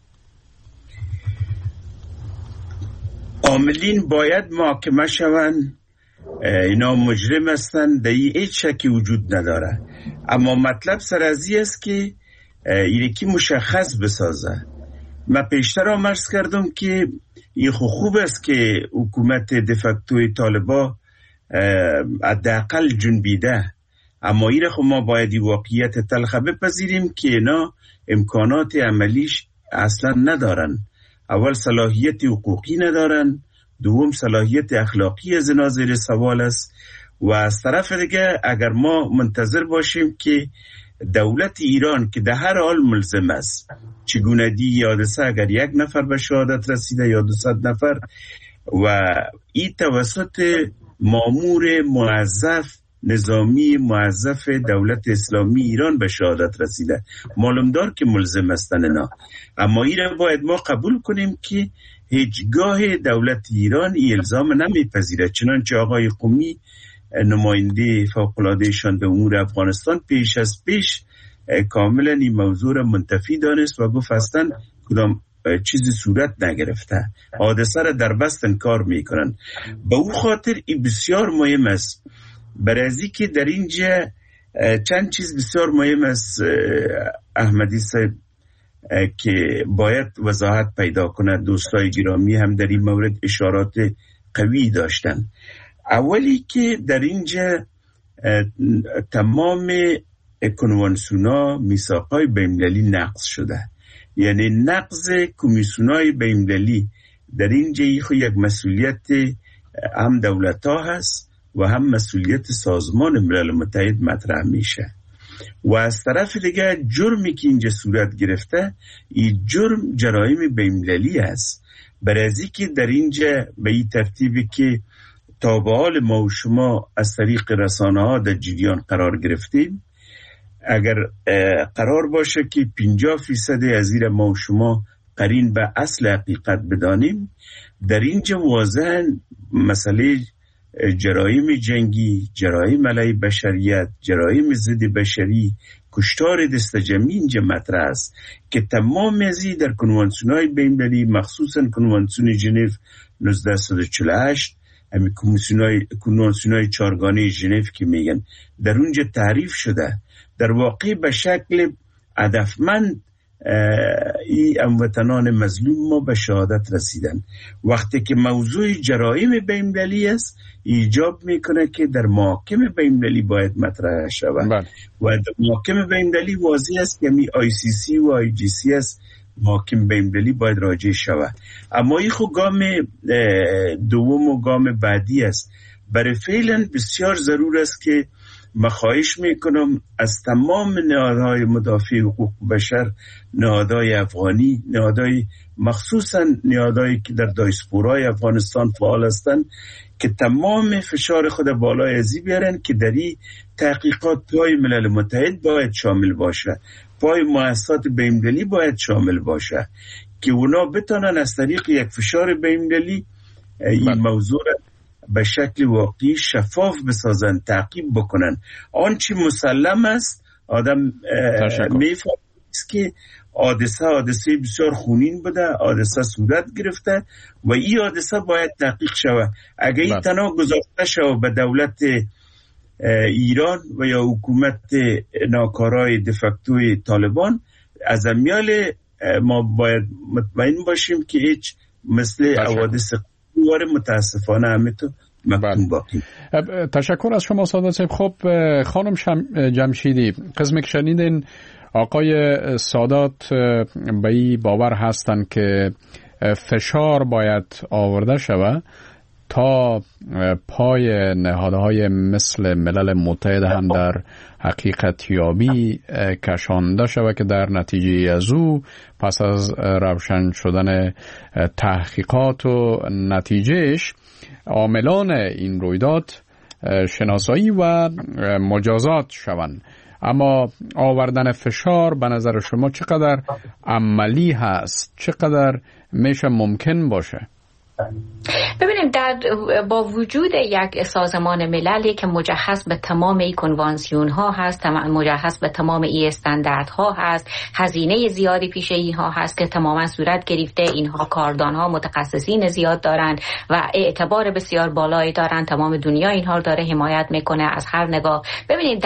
Speaker 7: عاملین باید محاکمه شوند، اینا مجرم هستند، در این هیچ شکی وجود نداره. اما مطلب سرازی است که یکی مشخص بسازه. من پیشتر هم عرض کردم که این خوب است که حکومت دفکتوی طالبا حداقل جنبیده، اما این خب ما باید واقعیت تلخ بپذیریم که اینا امکانات عملیش اصلا ندارن. اول صلاحیت حقوقی ندارن، دوم صلاحیت اخلاقی از اینا زیر سوال است. و از طرف دیگه اگر ما منتظر باشیم که دولت ایران که در هر حال ملزم است چگونگی یادسه اگر 1 نفر به شهادت رسیده یا 200 نفر و این توسط مامور موظف نظامی موظف دولت اسلامی ایران به شهادت رسیده، معلومدار که ملزم هستن اینا. اما این را باید ما قبول کنیم که هیچگاه دولت ایران این الزام نمیپذیره. چنانچه آقای قمی نماینده فوق‌العاده‌شان به امور افغانستان پیش از پیش کاملا این موضوع را منتفی دانست و گفت اصلا کدام چیزی صورت نگرفته، حادثه را در بست انکار میکنن. به او خاطر این بسیار مهم است، برای که در اینجا چند چیز بسیار مهم است احمدی صاحب که باید وضاحت پیدا کنه. دوستای گرامی هم در این مورد اشارات قوی داشتن. اولی که در اینجا تمام کنوانسیون‌ها میثاق‌های بین‌المللی نقض شده، یعنی نقض کمیسیون‌های بین‌المللی در اینجا یک مسئولیت هم دولت‌ها هست و هم مسئولیت سازمان ملل متحد مطرح میشه. و از طرف دیگه جرمی که اینجا صورت گرفته این جرم جرایم بین‌المللی است، برای که در اینجا به این ترتیبی که تا به حال ما و شما از طریق رسانه ها در جریان قرار گرفتیم، اگر قرار باشه که 50% از این ما و شما قرین به اصل حقیقت بدانیم، در اینجا واضحاً مسئله جرایم جنگی، جرایم علیه بشریت، جرایم ضد بشری، کشتار دست جمعی اینجا مطرح است که تمام ازی در کنوانسیون‌های بین‌المللی مخصوصاً کنوانسیون ژنو 1948 همین کنوانسیون‌های چهارگانه ژنو که میگن در اونجا تعریف شده. در واقع به شکل هدفمند این هموطنان مظلوم ما به شهادت رسیدن. وقتی که موضوع جرایم بین‌المللی است ایجاب میکنه که در محاکم بین‌المللی باید مطرح شود و در محاکم بین‌المللی واضح است که ICC و IGC است، محاکم بین‌المللی باید راجع شود. اما این خود گام دوم و گام بعدی است. برای فعلا بسیار ضرور است که مخواهش میکنم از تمام نهادهای مدافع حقوق بشر، نهادهای افغانی، نهادهای مخصوصا نهادهایی که در دایسپورای افغانستان فعال هستند که تمام فشار خود بالای ازی بیارن که در این تحقیقات پای ملل متحد باید شامل باشه، پای مؤسسات بین‌المللی باید شامل باشه که اونا بتونن از طریق یک فشار بین‌المللی این موضوع به شکل واقعی شفاف بسازن، تعقیب بکنن. آنچه مسلم است آدم میفهمه که حادثه بسیار خونین بوده، حادثه صورت گرفته و این حادثه باید تحقیق شود. اگر این تنها گذاشته شود به دولت ایران و یا حکومت ناکارای دفکتوی طالبان، از امیال ما باید مطمئن باشیم که هیچ مثل حوادث دوباره متاسفانه همینطور مکتوم باقی.
Speaker 4: تشکر از شما سعادت صاحب. خب خانم جمشیدی، قسمی که شنیدین آقای سادات به این باور هستند که فشار باید آورده شود تا پای نهادهای مثل ملل متحد هم در حقیقت یابی کشانده شود که در نتیجه از او پس از روشن شدن تحقیقات و نتیجهش عاملان این رویداد شناسایی و مجازات شوند. اما آوردن فشار به نظر شما چقدر عملی هست؟ چقدر میشه ممکن باشه؟
Speaker 2: ببینیم با وجود یک سازمان مللی که مجهز به تمام این کنوانسیون ها هست، مجهز به تمام این استاندارد ها هست، هزینه زیادی پیش اینها هست که تماما صورت گرفته، اینها کاردان ها متخصصین زیاد دارن و اعتبار بسیار بالایی دارن، تمام دنیا اینها رو داره حمایت میکنه از هر نگاه. ببینید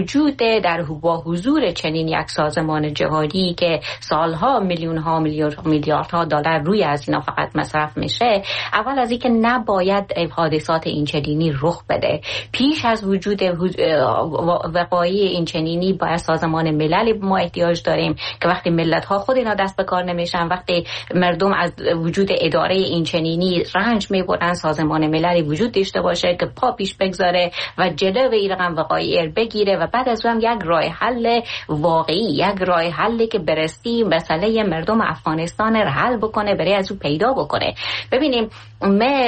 Speaker 2: با حضور چنین یک سازمان جهادی که سالها میلیون ها میلیاردها دلار روی از اینا فقط مصرف میشه، اول از اینکه که نباید حادثات اینچنینی رخ بده. پیش از وجود وقایع اینچنینی باید سازمان ملل ما احتیاج داریم که وقتی ملت ها خود اینا دست به کار نمیشن، وقتی مردم از وجود اداره اینچنینی رنج میبرن، سازمان مللی وجود داشته باشه که پا پیش بگذاره و جلو این رقم وقایع بگیره و بعد از اون یک راه حل واقعی، یک راه حلی که برسی مسئله مردم افغانستان رو حل بکنه، برای از او پیدا بکنه. ببینیم من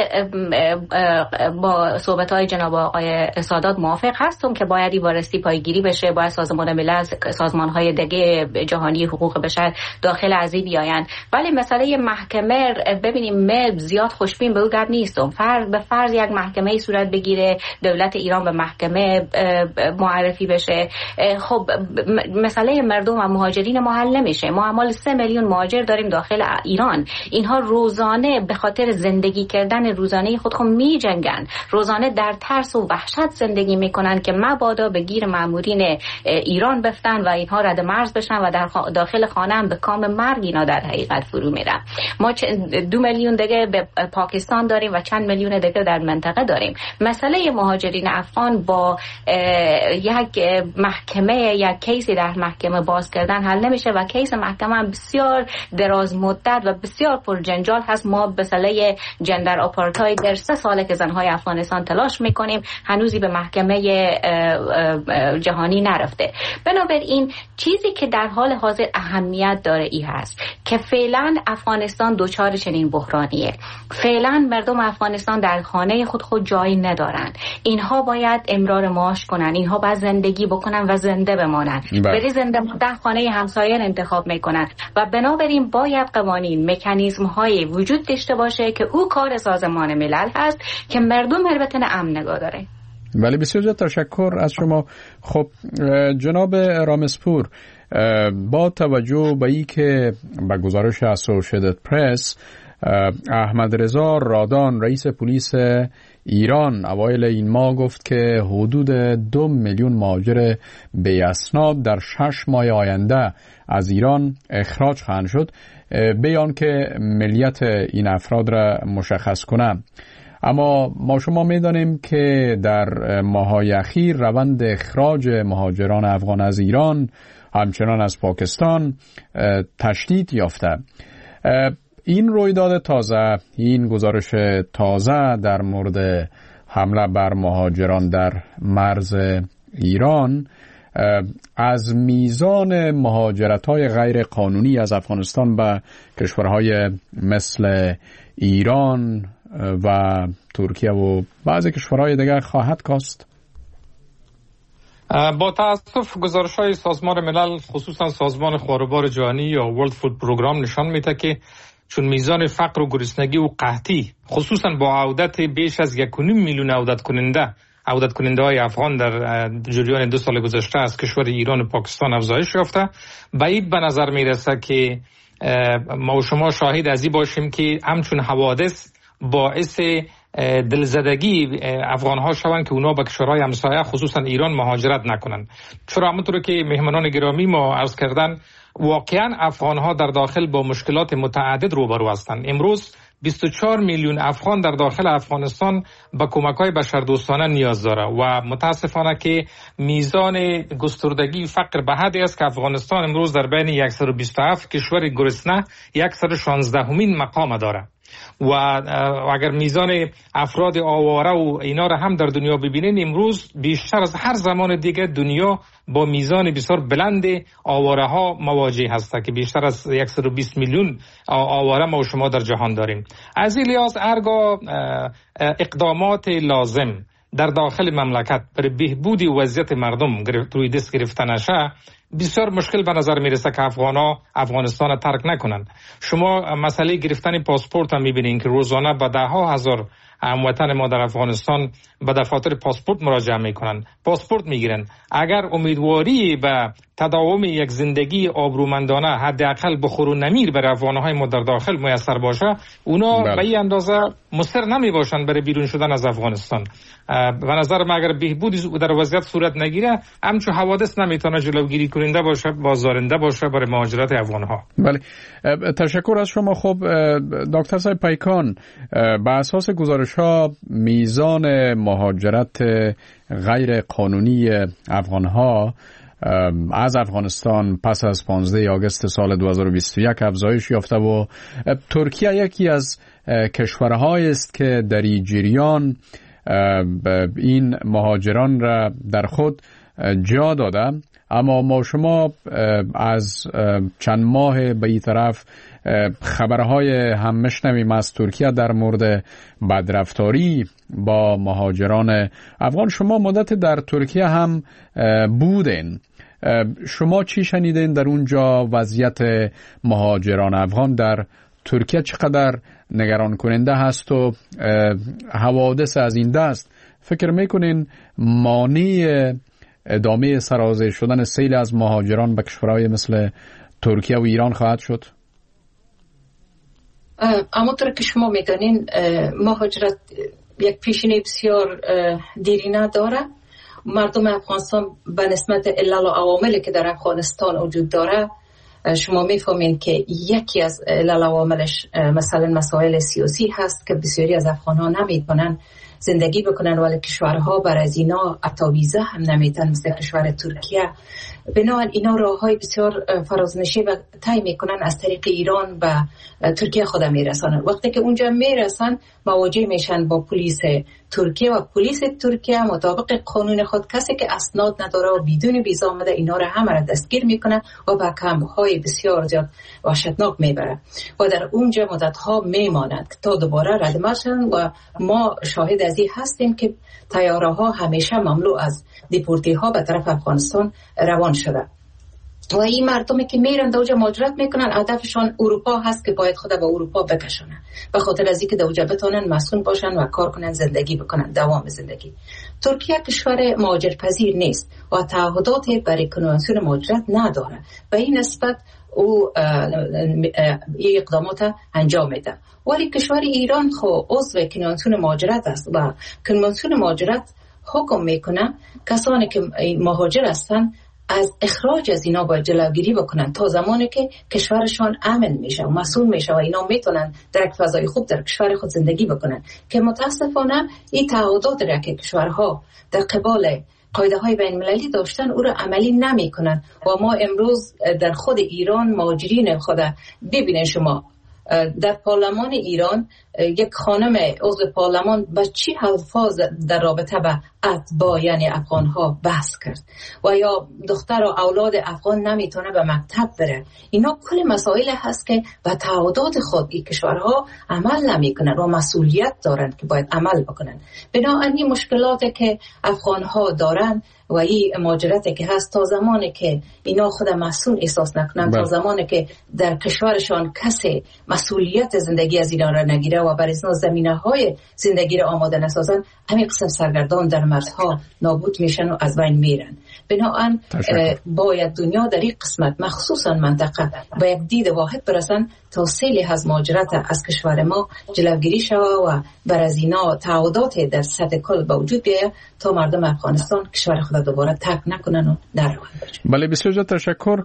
Speaker 2: با صحبت‌های جناب آقای سادات موافق هستم که باید این وارسی پایگیری بشه، باید سازمان ملل، سازمان‌های دیگه جهانی حقوق بشر داخل از این بیاین. ولی مسئله محکمه ببینیم من زیاد خوشبین به اون گپ نیستم. فرض یک محکمه صورت بگیره، دولت ایران به محکمه معرفی بشه، خب مسئله مردم و مهاجرین ما حل نمیشه. ما حوالی 3 میلیون مهاجر داریم داخل ایران. اینها روزانه به خاطر زندگی کردن روزانه خود می جنگن، روزانه در ترس و وحشت زندگی میکنن که مبادا به گیر مامورین ایران بفتن و اینها رد مرز بشن و در داخل خانه هم به کام مرگ اینا در حقیقت فرو میرن. ما 2 میلیون دیگه به پاکستان داریم و چند میلیون دیگه در منطقه داریم. مسئله مهاجرین افغان با یک محکمه، یک کیسی در محکمه باز کردن حل نمیشه و کیس محکمه هم بسیار دراز مدت و بسیار پرجنجال هست. ما مسئله جندر آپارتاید در 3 ساله که زنهای افغانستان تلاش میکنیم هنوزی به محکمه جهانی نرفته. بنابراین چیزی که در حال حاضر اهمیت داره ای هست که فعلا افغانستان دوچار چنین بحرانیه. فعلا مردم افغانستان در خانه خود جایی ندارن. اینها باید امرار معاش کنن، اینها باید زندگی بکنن و زنده بمانن. بری زنده در خانه همسایه انتخاب میکنن و بنابراین باید قوانین، مکانیزم های وجود داشته باشه که او کار سازمان ملل هست که مردم هر وطن امن نگاه داره.
Speaker 4: ولی بسیار زیاد تشکر از شما. خب جناب رامسپور، با توجه به این که به گزارش اسوسییتد پرس احمد رضا رادان رئیس پلیس ایران اوایل این ماه گفت که حدود 2 میلیون مهاجر بی اسناد در 6 ماه آینده از ایران اخراج خواهند شد، بیان که ملیت این افراد را مشخص کنند. اما ما شما می‌دانیم که در ماه‌های اخیر روند اخراج مهاجران افغان از ایران همچنان از پاکستان تشدید یافته. این رویداد تازه، این گزارش تازه در مورد حمله بر مهاجران در مرز ایران از میزان مهاجرت‌های غیر قانونی از افغانستان به کشورهای مثل ایران و ترکیه و بعضی کشورهای دیگر خواهد کاست؟
Speaker 5: با تاسف گزارش‌های سازمان ملل خصوصا سازمان خاوربار جهانی یا ورلد فود پروگرام نشان میده که چون میزان فقر و گرسنگی و قحطی خصوصا با عودت بیش از 1.5 میلیون عودت کننده های افغان در جریان 2 سال گذشته از کشور ایران و پاکستان افزایش یافته، بعید به نظر میرسه که ما و شما شاهد از این باشیم که همچون حوادث باعث دلزدگی افغان ها شوند که اونا به کشورهای همسایه خصوصا ایران مهاجرت نکنند. چرا همونطور که مهمانان گرامی ما عرض کردن، واقعا افغان ها در داخل با مشکلات متعدد روبرو هستند. امروز 24 میلیون افغان در داخل افغانستان به کمک‌های بشردوستانه نیاز داره و متاسفانه که میزان گستردگی فقر به حدی است که افغانستان امروز در بین 127 کشور گرسنه 116مین مقام داره و اگر میزان افراد آواره و اینا را هم در دنیا ببینین، امروز بیشتر از هر زمان دیگه دنیا با میزان بسیار بلند آواره ها مواجه هسته که بیشتر از 120 میلیون آواره ما و شما در جهان داریم. از این لحاظ هرگاه اقدامات لازم در داخل مملکت برای بهبود وضعیت مردم روی دست گرفته نشه، بسیار مشکل به نظر میرسه که افغانستان را ترک نکنند. شما مسئله گرفتن پاسپورت هم میبینین که روزانه به 10,000 هموطن ما در افغانستان به دفاتر پاسپورت مراجعه میکنن، پاسپورت میگیرن. اگر امیدواری به تداوم یک زندگی آبرومندانه حداقل بخور و نمیر برای افغانهای ما در داخل میسر باشه، اونا به این اندازه مصر نمی باشن برای بیرون شدن از افغانستان. به نظر من اگر بهبودی در وضعیت صورت نگیره، همچون حوادث نمیتونه جلوگیری کننده باشه، بازدارنده باشه برای مهاجرت افغانها.
Speaker 4: بله، تشکر از شما. خب دکتر صاحب پیکان، به اساس گزارش‌ها میزان مهاجرت غیر قانونی افغانها از افغانستان پس از 15 آگوست سال 2021 افزایش یافته و ترکیه یکی از کشورهایی است که در این جریان این مهاجران را در خود جا داده. اما ما شما از چند ماه به این طرف خبرهای هم میشنویم از ترکیه در مورد بدرفتاری با مهاجران افغان. شما مدت در ترکیه هم بودین، شما چی شنیدین در اونجا؟ وضعیت مهاجران افغان در ترکیه چقدر نگران کننده هست و حوادث از این دست فکر میکنین مانع ادامه سرازیر شدن سیل از مهاجران به کشورهای مثل ترکیه و ایران خواهد شد؟
Speaker 6: همونطور که شما میدانین مهاجرت یک پیشینه بسیار دیرینه داره. مردم افغانستان به نسبت علل و عواملی که در افغانستان وجود داره، شما میفهمین که یکی از علل و عواملش مثلا مسائل سیاسی هست که بسیاری از افغان‌ها نمیتونن زندگی بکنن، ولی کشورها بر از اینا حتی ویزا هم نمیتن، مثل کشور ترکیه. بنابراین اینا راههای بسیار فرازنشین و طی میکنن از طریق ایران به ترکیه خود میرسانن. وقتی که اونجا میرسن مواجه میشن با پلیس ترکیه و پلیس ترکیه مطابق قانون خود کسی که اسناد نداره و بدون ویزا آمده اینا را همه را دستگیر میکنه و به کمپ‌های بسیار زیاد وحشتناک میبره و در اونجا مدت‌ها میمانند تا دوباره رد شن. و ما شاهد از این هستیم که طیاره ها همیشه مملو از دیپورتی ها به طرف افغانستان روان شده و این مردمی که میرن دوجه مهاجرت میکنن هدفشان اروپا هست که باید خود به اروپا بکشونن، به خاطر از اینکه دوجه بتونن مسئول باشن و کار کنن، زندگی بکنن، دوام زندگی. ترکیه کشور مهاجرپذیر نیست و تعهداتی برای کنوانسیون مهاجرت نداره، به این نسبت او این اقدامات انجام میده. ولی کشور ایران خو عضو کنوانسیون مهاجرت است و کنوانسیون مهاجرت حکم میکنه کسانی که مهاجر هستن از اخراج از اینا باید جلوگیری بکنن تا زمانی که کشورشان امن میشه و مسئول میشه و اینا میتونن در یک فضای خوب در کشور خود زندگی بکنن، که متاسفانه این تعهدات را که کشورها در قبال قاعده های بین المللی داشتن او را عملی نمی کنن. و ما امروز در خود ایران مهاجرین خود ببینید، شما در پارلمان ایران یک خانم عضو پارلمان با چی الفاظ در رابطه به اتباع یعنی افغان ها بحث کرد، و یا دختر و اولاد افغان نمیتونه به مکتب بره. اینا کل مسائل هست که به تعهدات خود این کشورها عمل نمیکنن و مسئولیت دارن که باید عمل بکنن. بنابراین مشکلاتی که افغان ها دارن و این مهاجرتی که هست تا زمانی که اینا خود مسئول احساس نکنن، تا زمانی که در کشورشان کسی مسئولیت زندگی از اینا را نگیره و برای اینا زمینه‌های زندگی را آماده نسازن، همین قسم سرگردان در مرزها نابود میشن و از بین میرن. بنابراین باید دنیا در این قسمت مخصوصا منطقه با یک دید واحد برسن تا سیل از مهاجرت از کشور ما جلوگیری شود و بر از اینا تعهدات در سطح کل به وجود بیاید تا مردم افغانستان کشور خود دوباره ترک نکنن و نروند.
Speaker 4: بله، بسیار تشکر.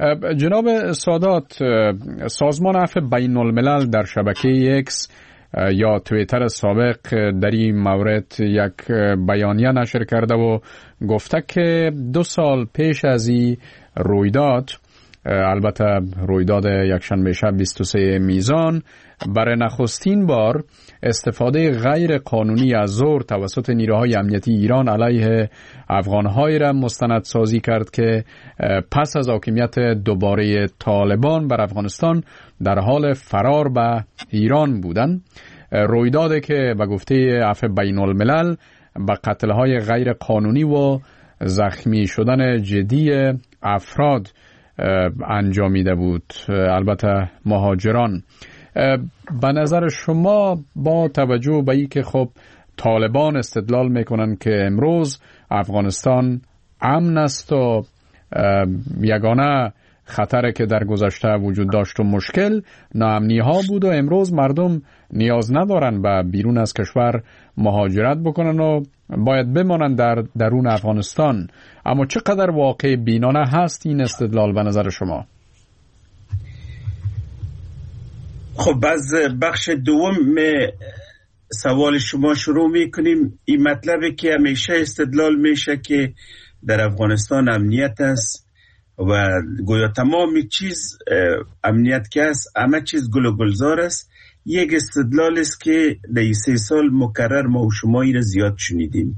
Speaker 4: جناب سادات، سازمان عفو بین الملل در شبکه اکس یا توییتر سابق در این مورد یک بیانیه نشر کرده و گفته که 2 سال پیش از این رویداد، البته رویداد یکشنبه شب 23 میزان، برای نخستین بار استفاده غیر قانونی از زور توسط نیروهای امنیتی ایران علیه افغان‌های را مستندسازی کرد که پس از حاکمیت دوباره طالبان بر افغانستان در حال فرار به ایران بودند. رویدادی که به گفته عفو بین الملل به قتل‌های غیر قانونی و زخمی شدن جدی افراد انجامیده بود، البته مهاجران. به نظر شما با توجه به این که خب طالبان استدلال میکنن که امروز افغانستان امن است و یگانه خطری که در گذشته وجود داشت و مشکل ناامنی ها بود و امروز مردم نیاز ندارن به بیرون از کشور مهاجرت بکنن و باید بمانن در درون افغانستان، اما چقدر واقع بینانه هست این استدلال به نظر شما؟
Speaker 7: خب از بخش دوم سوال شما شروع میکنیم. این مطلبه که همیشه استدلال میشه که در افغانستان امنیت است و گویا تمام چیز امنیت که است، همه چیز گل و گلزار است. یک استدلال است که در 3 سال مکرر ما و شما این را زیاد شنیدیم.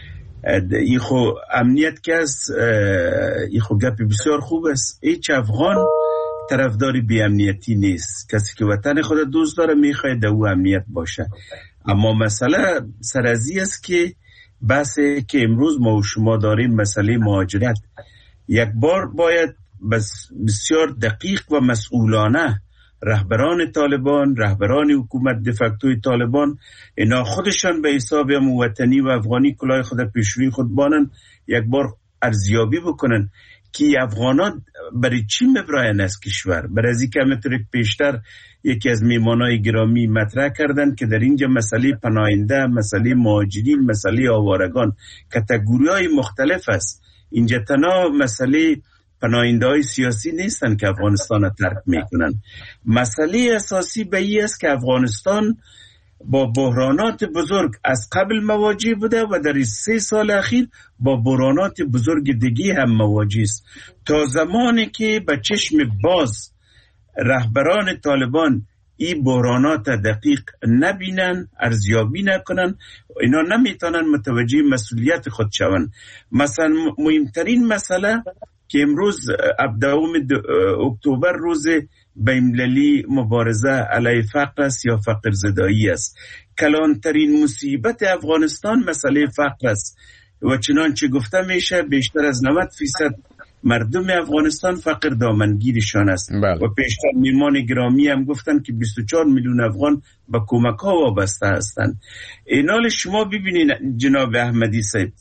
Speaker 7: این خو امنیت که است، این خو گپ بسیار خوب است. هیچ افغان طرفدار بی امنیتی نیست. کسی که وطن خود دوست داره میخواد او امنیت باشه. اما مسئله سرازی است که بحثی که امروز ما و شما داریم، مسئله مهاجرت، یک بار باید بسیار دقیق و مسئولانه رهبران طالبان، رهبران حکومت دفکتوی طالبان، اینا خودشان به حساب وطنی و افغانی کلاه خود پیشروی خود بانن، یک بار ارزیابی بکنن که افغانان برای چی مبراین از کشور. برای از این که همینطور پیشتر یکی از میمانای گرامی مطرح کردن که در اینجا مسئله پناهنده، مسئله مهاجرین، مسئله آوارگان کاتگوری‌های مختلف است. اینجا تنها مسئله پناهنده های سیاسی نیستن که افغانستان را ترک میکنن. مسئله اساسی به این است که افغانستان با بحرانات بزرگ از قبل مواجه بوده و در 3 سال اخیر با بحرانات بزرگ دیگه هم مواجه است. تا زمانی که به چشم باز رهبران طالبان این بحرانات دقیق نبینن، ارزیابی نکنن، اینا نمیتونن متوجه مسئولیت خود شون. مثلا مهمترین مسئله که امروز 17 اکتبر روز بین‌المللی مبارزه علیه فقر است یا فقر زدایی است. کلانترین مصیبت افغانستان مسئله فقر است و چنانچه گفته میشه بیشتر از 90% مردم افغانستان فقر دامنگیرشان است.
Speaker 4: بله.
Speaker 7: و پیشتر میمان گرامی هم گفتن که 24 میلیون افغان به کمک ها وابسته هستند. اینال شما ببینید جناب احمدی صاحب،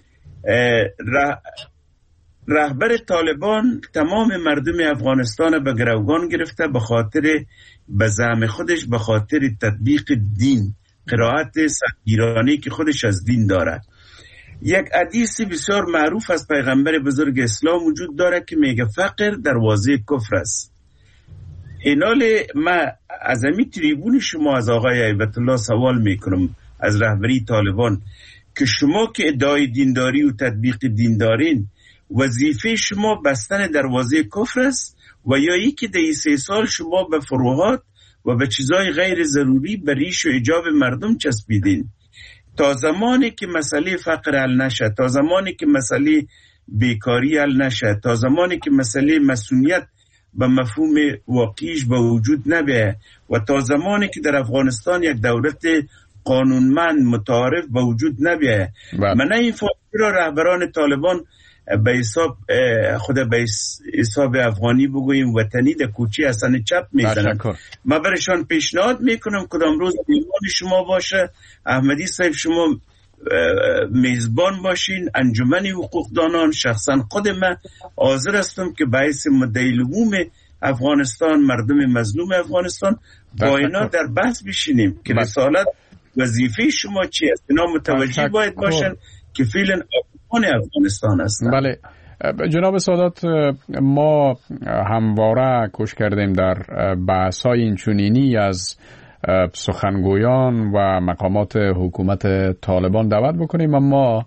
Speaker 7: رهبر طالبان تمام مردم افغانستان به گروگان گرفته به خاطر به زعم خودش به خاطر تطبیق دین، قرائت سختگیرانه که خودش از دین داره. یک حدیث بسیار معروف از پیغمبر بزرگ اسلام وجود داره که میگه فقر دروازه کفر است. اینال من از همین تریبون شما از آقای هیبت الله سوال میکنم از رهبری طالبان که شما که ادعای دینداری و تطبیق دین دارین، وظیفه شما بستن دروازه کفر است و یا ای که در 3 سال شما به فروحات و به چیزای غیر ضروری به ریش و اجاب مردم چسبیدین؟ تا زمانی که مسئله فقر حل نشه، تا زمانی که مسئله بیکاری حل نشه، تا زمانی که مسئله مسئولیت به مفهوم واقعیش به وجود نبیه و تا زمانی که در افغانستان یک دولت قانونمند متعارف به وجود نبیه، من این فاصله را رهبران طالبان به حساب خود به حساب افغانی بگوییم وطنی در کوچی حسن چپ میزنن. من برشان پیشنهاد میکنم کدام روز میزبان شما باشه، احمدی صاحب شما میزبان باشین، انجمن حقوقدانان، شخصا خود من حاضر هستم که باعث مدعی لزوم افغانستان، مردم مظلوم افغانستان با اینا در بحث بشینیم که رسالت وظیفه شما چی است. اینا متوجه باید باشن که فعلا افغانستان هستن.
Speaker 4: بله جناب سادات، ما همواره کوشش کردیم در بحث‌های اینچنینی از سخنگویان و مقامات حکومت طالبان دعوت بکنیم، اما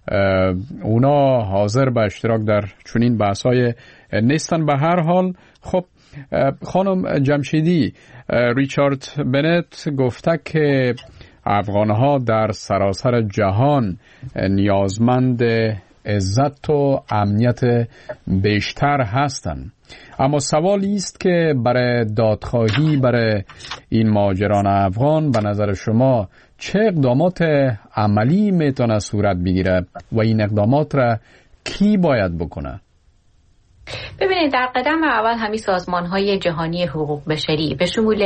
Speaker 4: اونا حاضر به اشتراک در چنین بحث‌های نیستن. به هر حال خب خانم جمشیدی، ریچارد بنت گفته که افغانها در سراسر جهان نیازمند عزت و امنیت بیشتر هستند، اما سوالی است که برای دادخواهی برای این مهاجران افغان به نظر شما چه اقدامات عملی میتونه صورت بگیره و این اقدامات را کی باید بکنه؟
Speaker 2: ببینید در قدم اول همین سازمان‌های جهانی حقوق بشری به شمول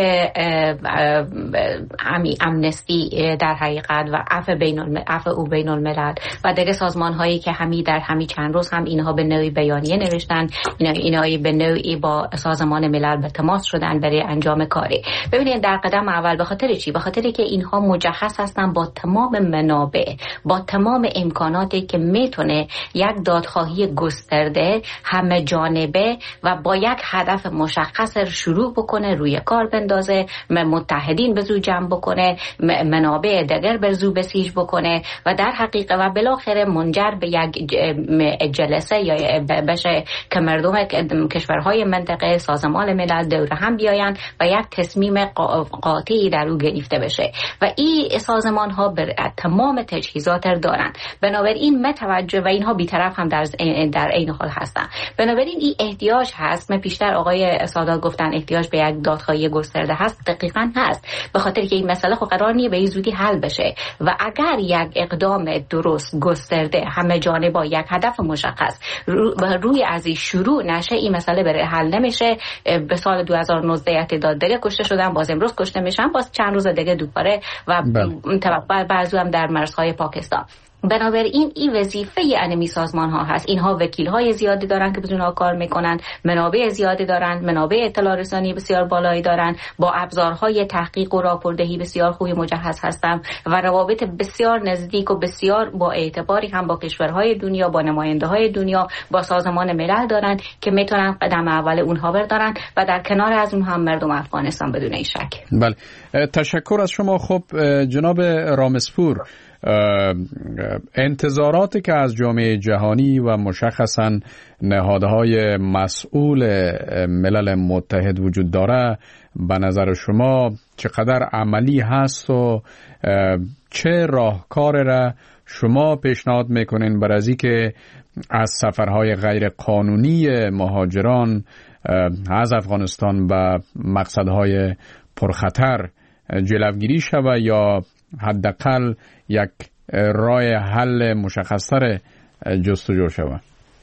Speaker 2: امنستی در حقیقت و عفو بین الملل و دیگه سازمان‌هایی که در همین چند روز هم اینها به نوعی بیانیه نوشتن، اینها به نوعی با سازمان ملل به تماس شدن برای انجام کاری. ببینید در قدم اول به خاطر چی؟ به خاطر که اینها مجهز هستن با تمام منابع، با تمام امکاناتی که میتونه یک دادخواهی گسترده همه جانبه و با یک هدف مشخص شروع بکنه، روی کار بندازه، متحدین به زو جمع بکنه، منابع دیگر به زو بسیج بکنه و در حقیقت و بالاخره منجر به یک جلسه یا بشه که مردم کشورهای منطقه سازمان ملل دور هم بیاین و یک تصمیم قاطعی در او گرفته بشه و این سازمان ها تمام تجهیزات دارن. بنابراین متوجه و اینها بی‌طرف هم در این حال هستن. بنابراین این احتیاج هست. من پیشتر آقای سادات گفتن احتیاج به یک دادخواهی گسترده هست، دقیقاً هست، به خاطر که این مسئله خب قرار نیه به این زودی حل بشه و اگر یک اقدام درست گسترده همه جانبه با یک هدف مشخص روی از این شروع نشه، این مسئله به حل نمیشه. به سال 2019 تعداد دیگه کشته شدن، باز امروز کشته میشن، باز چند روز دیگه دوباره و بعضی هم در مرزهای پاکستان. بنابراین این وظیفه انمی سازمان ها هست. اینها وکیل های زیادی دارن که بدون کار میکنن، منابع زیادی دارن، منابع اطلاع رسانی بسیار بالایی دارن، با ابزارهای تحقیق و راپوردهی بسیار خوبی مجهز هستن و روابط بسیار نزدیک و بسیار با اعتباری هم با کشورهای دنیا، با نماینده های دنیا، با سازمان ملل دارن که میتونن قدم اول اونها بردارن و در کنار از اون هم مردم افغانستان بدون این شک.
Speaker 4: بله، تشکر از شما. خب جناب رامسپور، انتظاراتی که از جامعه جهانی و مشخصاً نهادهای مسئول ملل متحد وجود داره، به نظر شما چقدر عملی هست و چه راهکار را شما پیشنهاد میکنین برای از اینکه از سفرهای غیر قانونی مهاجران از افغانستان به مقصدهای پرخطر جلوگیری شود یا حداقل یک راه حل مشخص‌تر جستجو شود؟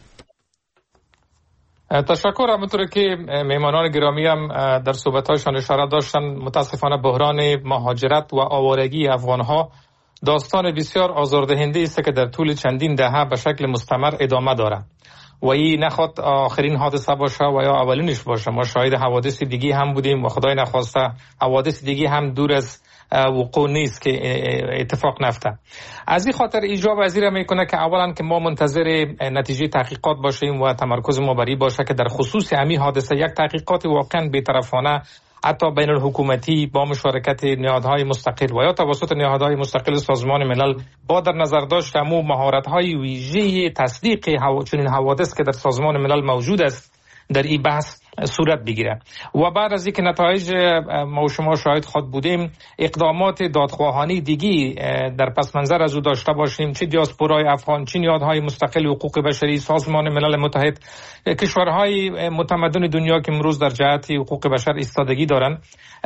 Speaker 5: تشکر. همونطور که میهمانان گرامی هم در صحبت‌هایشان اشاره داشتن، متاسفانه بحران مهاجرت و آوارگی افغان‌ها داستان بسیار آزاردهنده است که در طول چندین دهه به شکل مستمر ادامه دارد و این نخواد آخرین حادثه باشه و یا اولینش باشه. ما شاهد حوادث دیگه هم بودیم و خدای نخواسته حوادث دیگه هم دور از وقوع نیست که اتفاق نفته. از این خاطر ایجاب وزیر میکنه که اولا که ما منتظر نتیجه تحقیقات باشیم و تمرکز ما بر این باشه که در خصوص همین حادثه یک تحقیقات واقعا بی‌طرفانه حتی بین الحکومتی با مشارکت نهادهای مستقل و یا توسط نهادهای مستقل سازمان ملل با در نظر داشت امو مهارت‌های ویژه تصدیق چنین حوادث که در سازمان ملل موجود است در این بحث صورت بگیره و بعد از اینکه نتایج ما و شما شاهد خود بودیم، اقدامات دادخواهانی دیگی در پس منظر از او داشته باشیم، چه دیاسپورای افغان، چه نهادهای مستقل حقوق بشری، سازمان ملل متحد، کشورهای متمدن دنیا که امروز در جهت حقوق بشر ایستادگی دارند،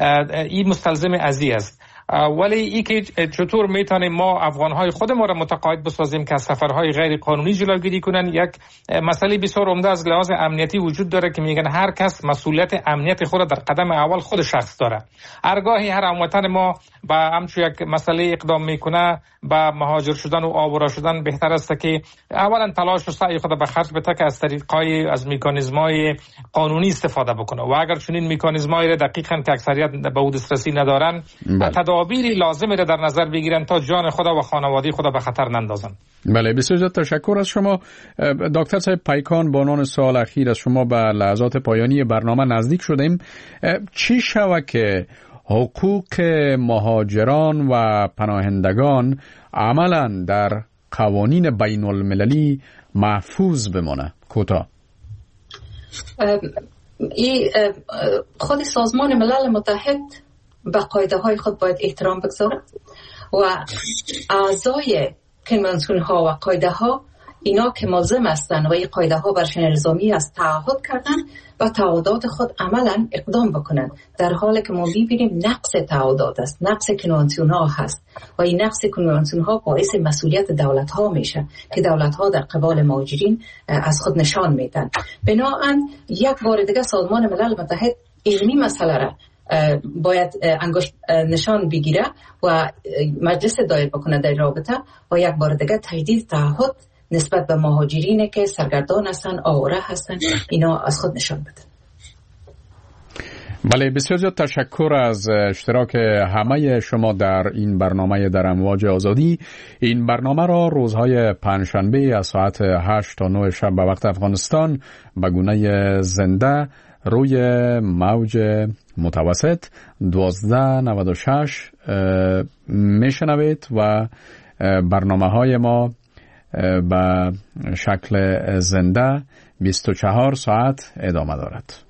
Speaker 5: این مستلزم ازی است. ولی ای که چطور میتونیم ما افغانهای خود ما را متقاعد بسازیم که از سفرهای غیر قانونی جلوگیری کنن، یک مسئله بسیار عمده از لحاظ امنیتی وجود داره که میگن هر کس مسئولیت امنیت خود را در قدم اول خود شخص داره. هرگاهی هر هموطن ما با همچون یک مسئله اقدام میکنه با مهاجر شدن و آواره شدن، بهتر است که اولا تلاش و سعی خود به خرج بده که از طریقای از مکانیزم‌های قانونی استفاده بکنه و اگر چنین مکانیزم‌هایی را دقیقاً که اکثریت به او دسترسی ندارن، تدابیری لازمه را در نظر بگیرن تا جان خود و خانواده خود به خطر نندازن.
Speaker 4: بله، بسیار تشکر از شما دکتر صاحب پیکان. با عنوان سوال اخیر از شما به لحظات پایانی برنامه نزدیک شدیم. چی شود که حقوق مهاجران و پناهندگان عملا در قوانین بین المللی محفوظ بمانه؟ کوتاه.
Speaker 6: خود سازمان ملل متحد به قاعده های خود باید احترام بگذاره و اعضای کنوانسیون ها و قاعده ها اینا که ملزم هستند و این قاعده ها برشان الزامی است تعهد کردن و تعهدات خود عملا اقدام بکنند، در حالی که ما می‌بینیم نقص تعهدات است، نقص کنوانسیون ها هست و این نقص کنوانسیون ها باعث مسئولیت دولت ها میشه که دولت ها در قبال مهاجرین از خود نشان میدن. بنابراین یک بار دیگه سازمان ملل متحد این مسئله را باید انگشت نشان بگیره و مجلس دایر بکنه در رابطه و یک بار دیگه تجدید تعهد نسبت به مهاجرین که سرگردان هستن، آواره هستن، اینا از خود نشان بده.
Speaker 4: بله، بسیار زیاد تشکر از اشتراک همه شما در این برنامه در امواج آزادی. این برنامه را روزهای پنجشنبه از ساعت 8 تا 9 شب به وقت افغانستان به گونه زنده روی موج متوسط 1296 میشنوید و برنامه های ما به شکل زنده 24 ساعت ادامه دارد.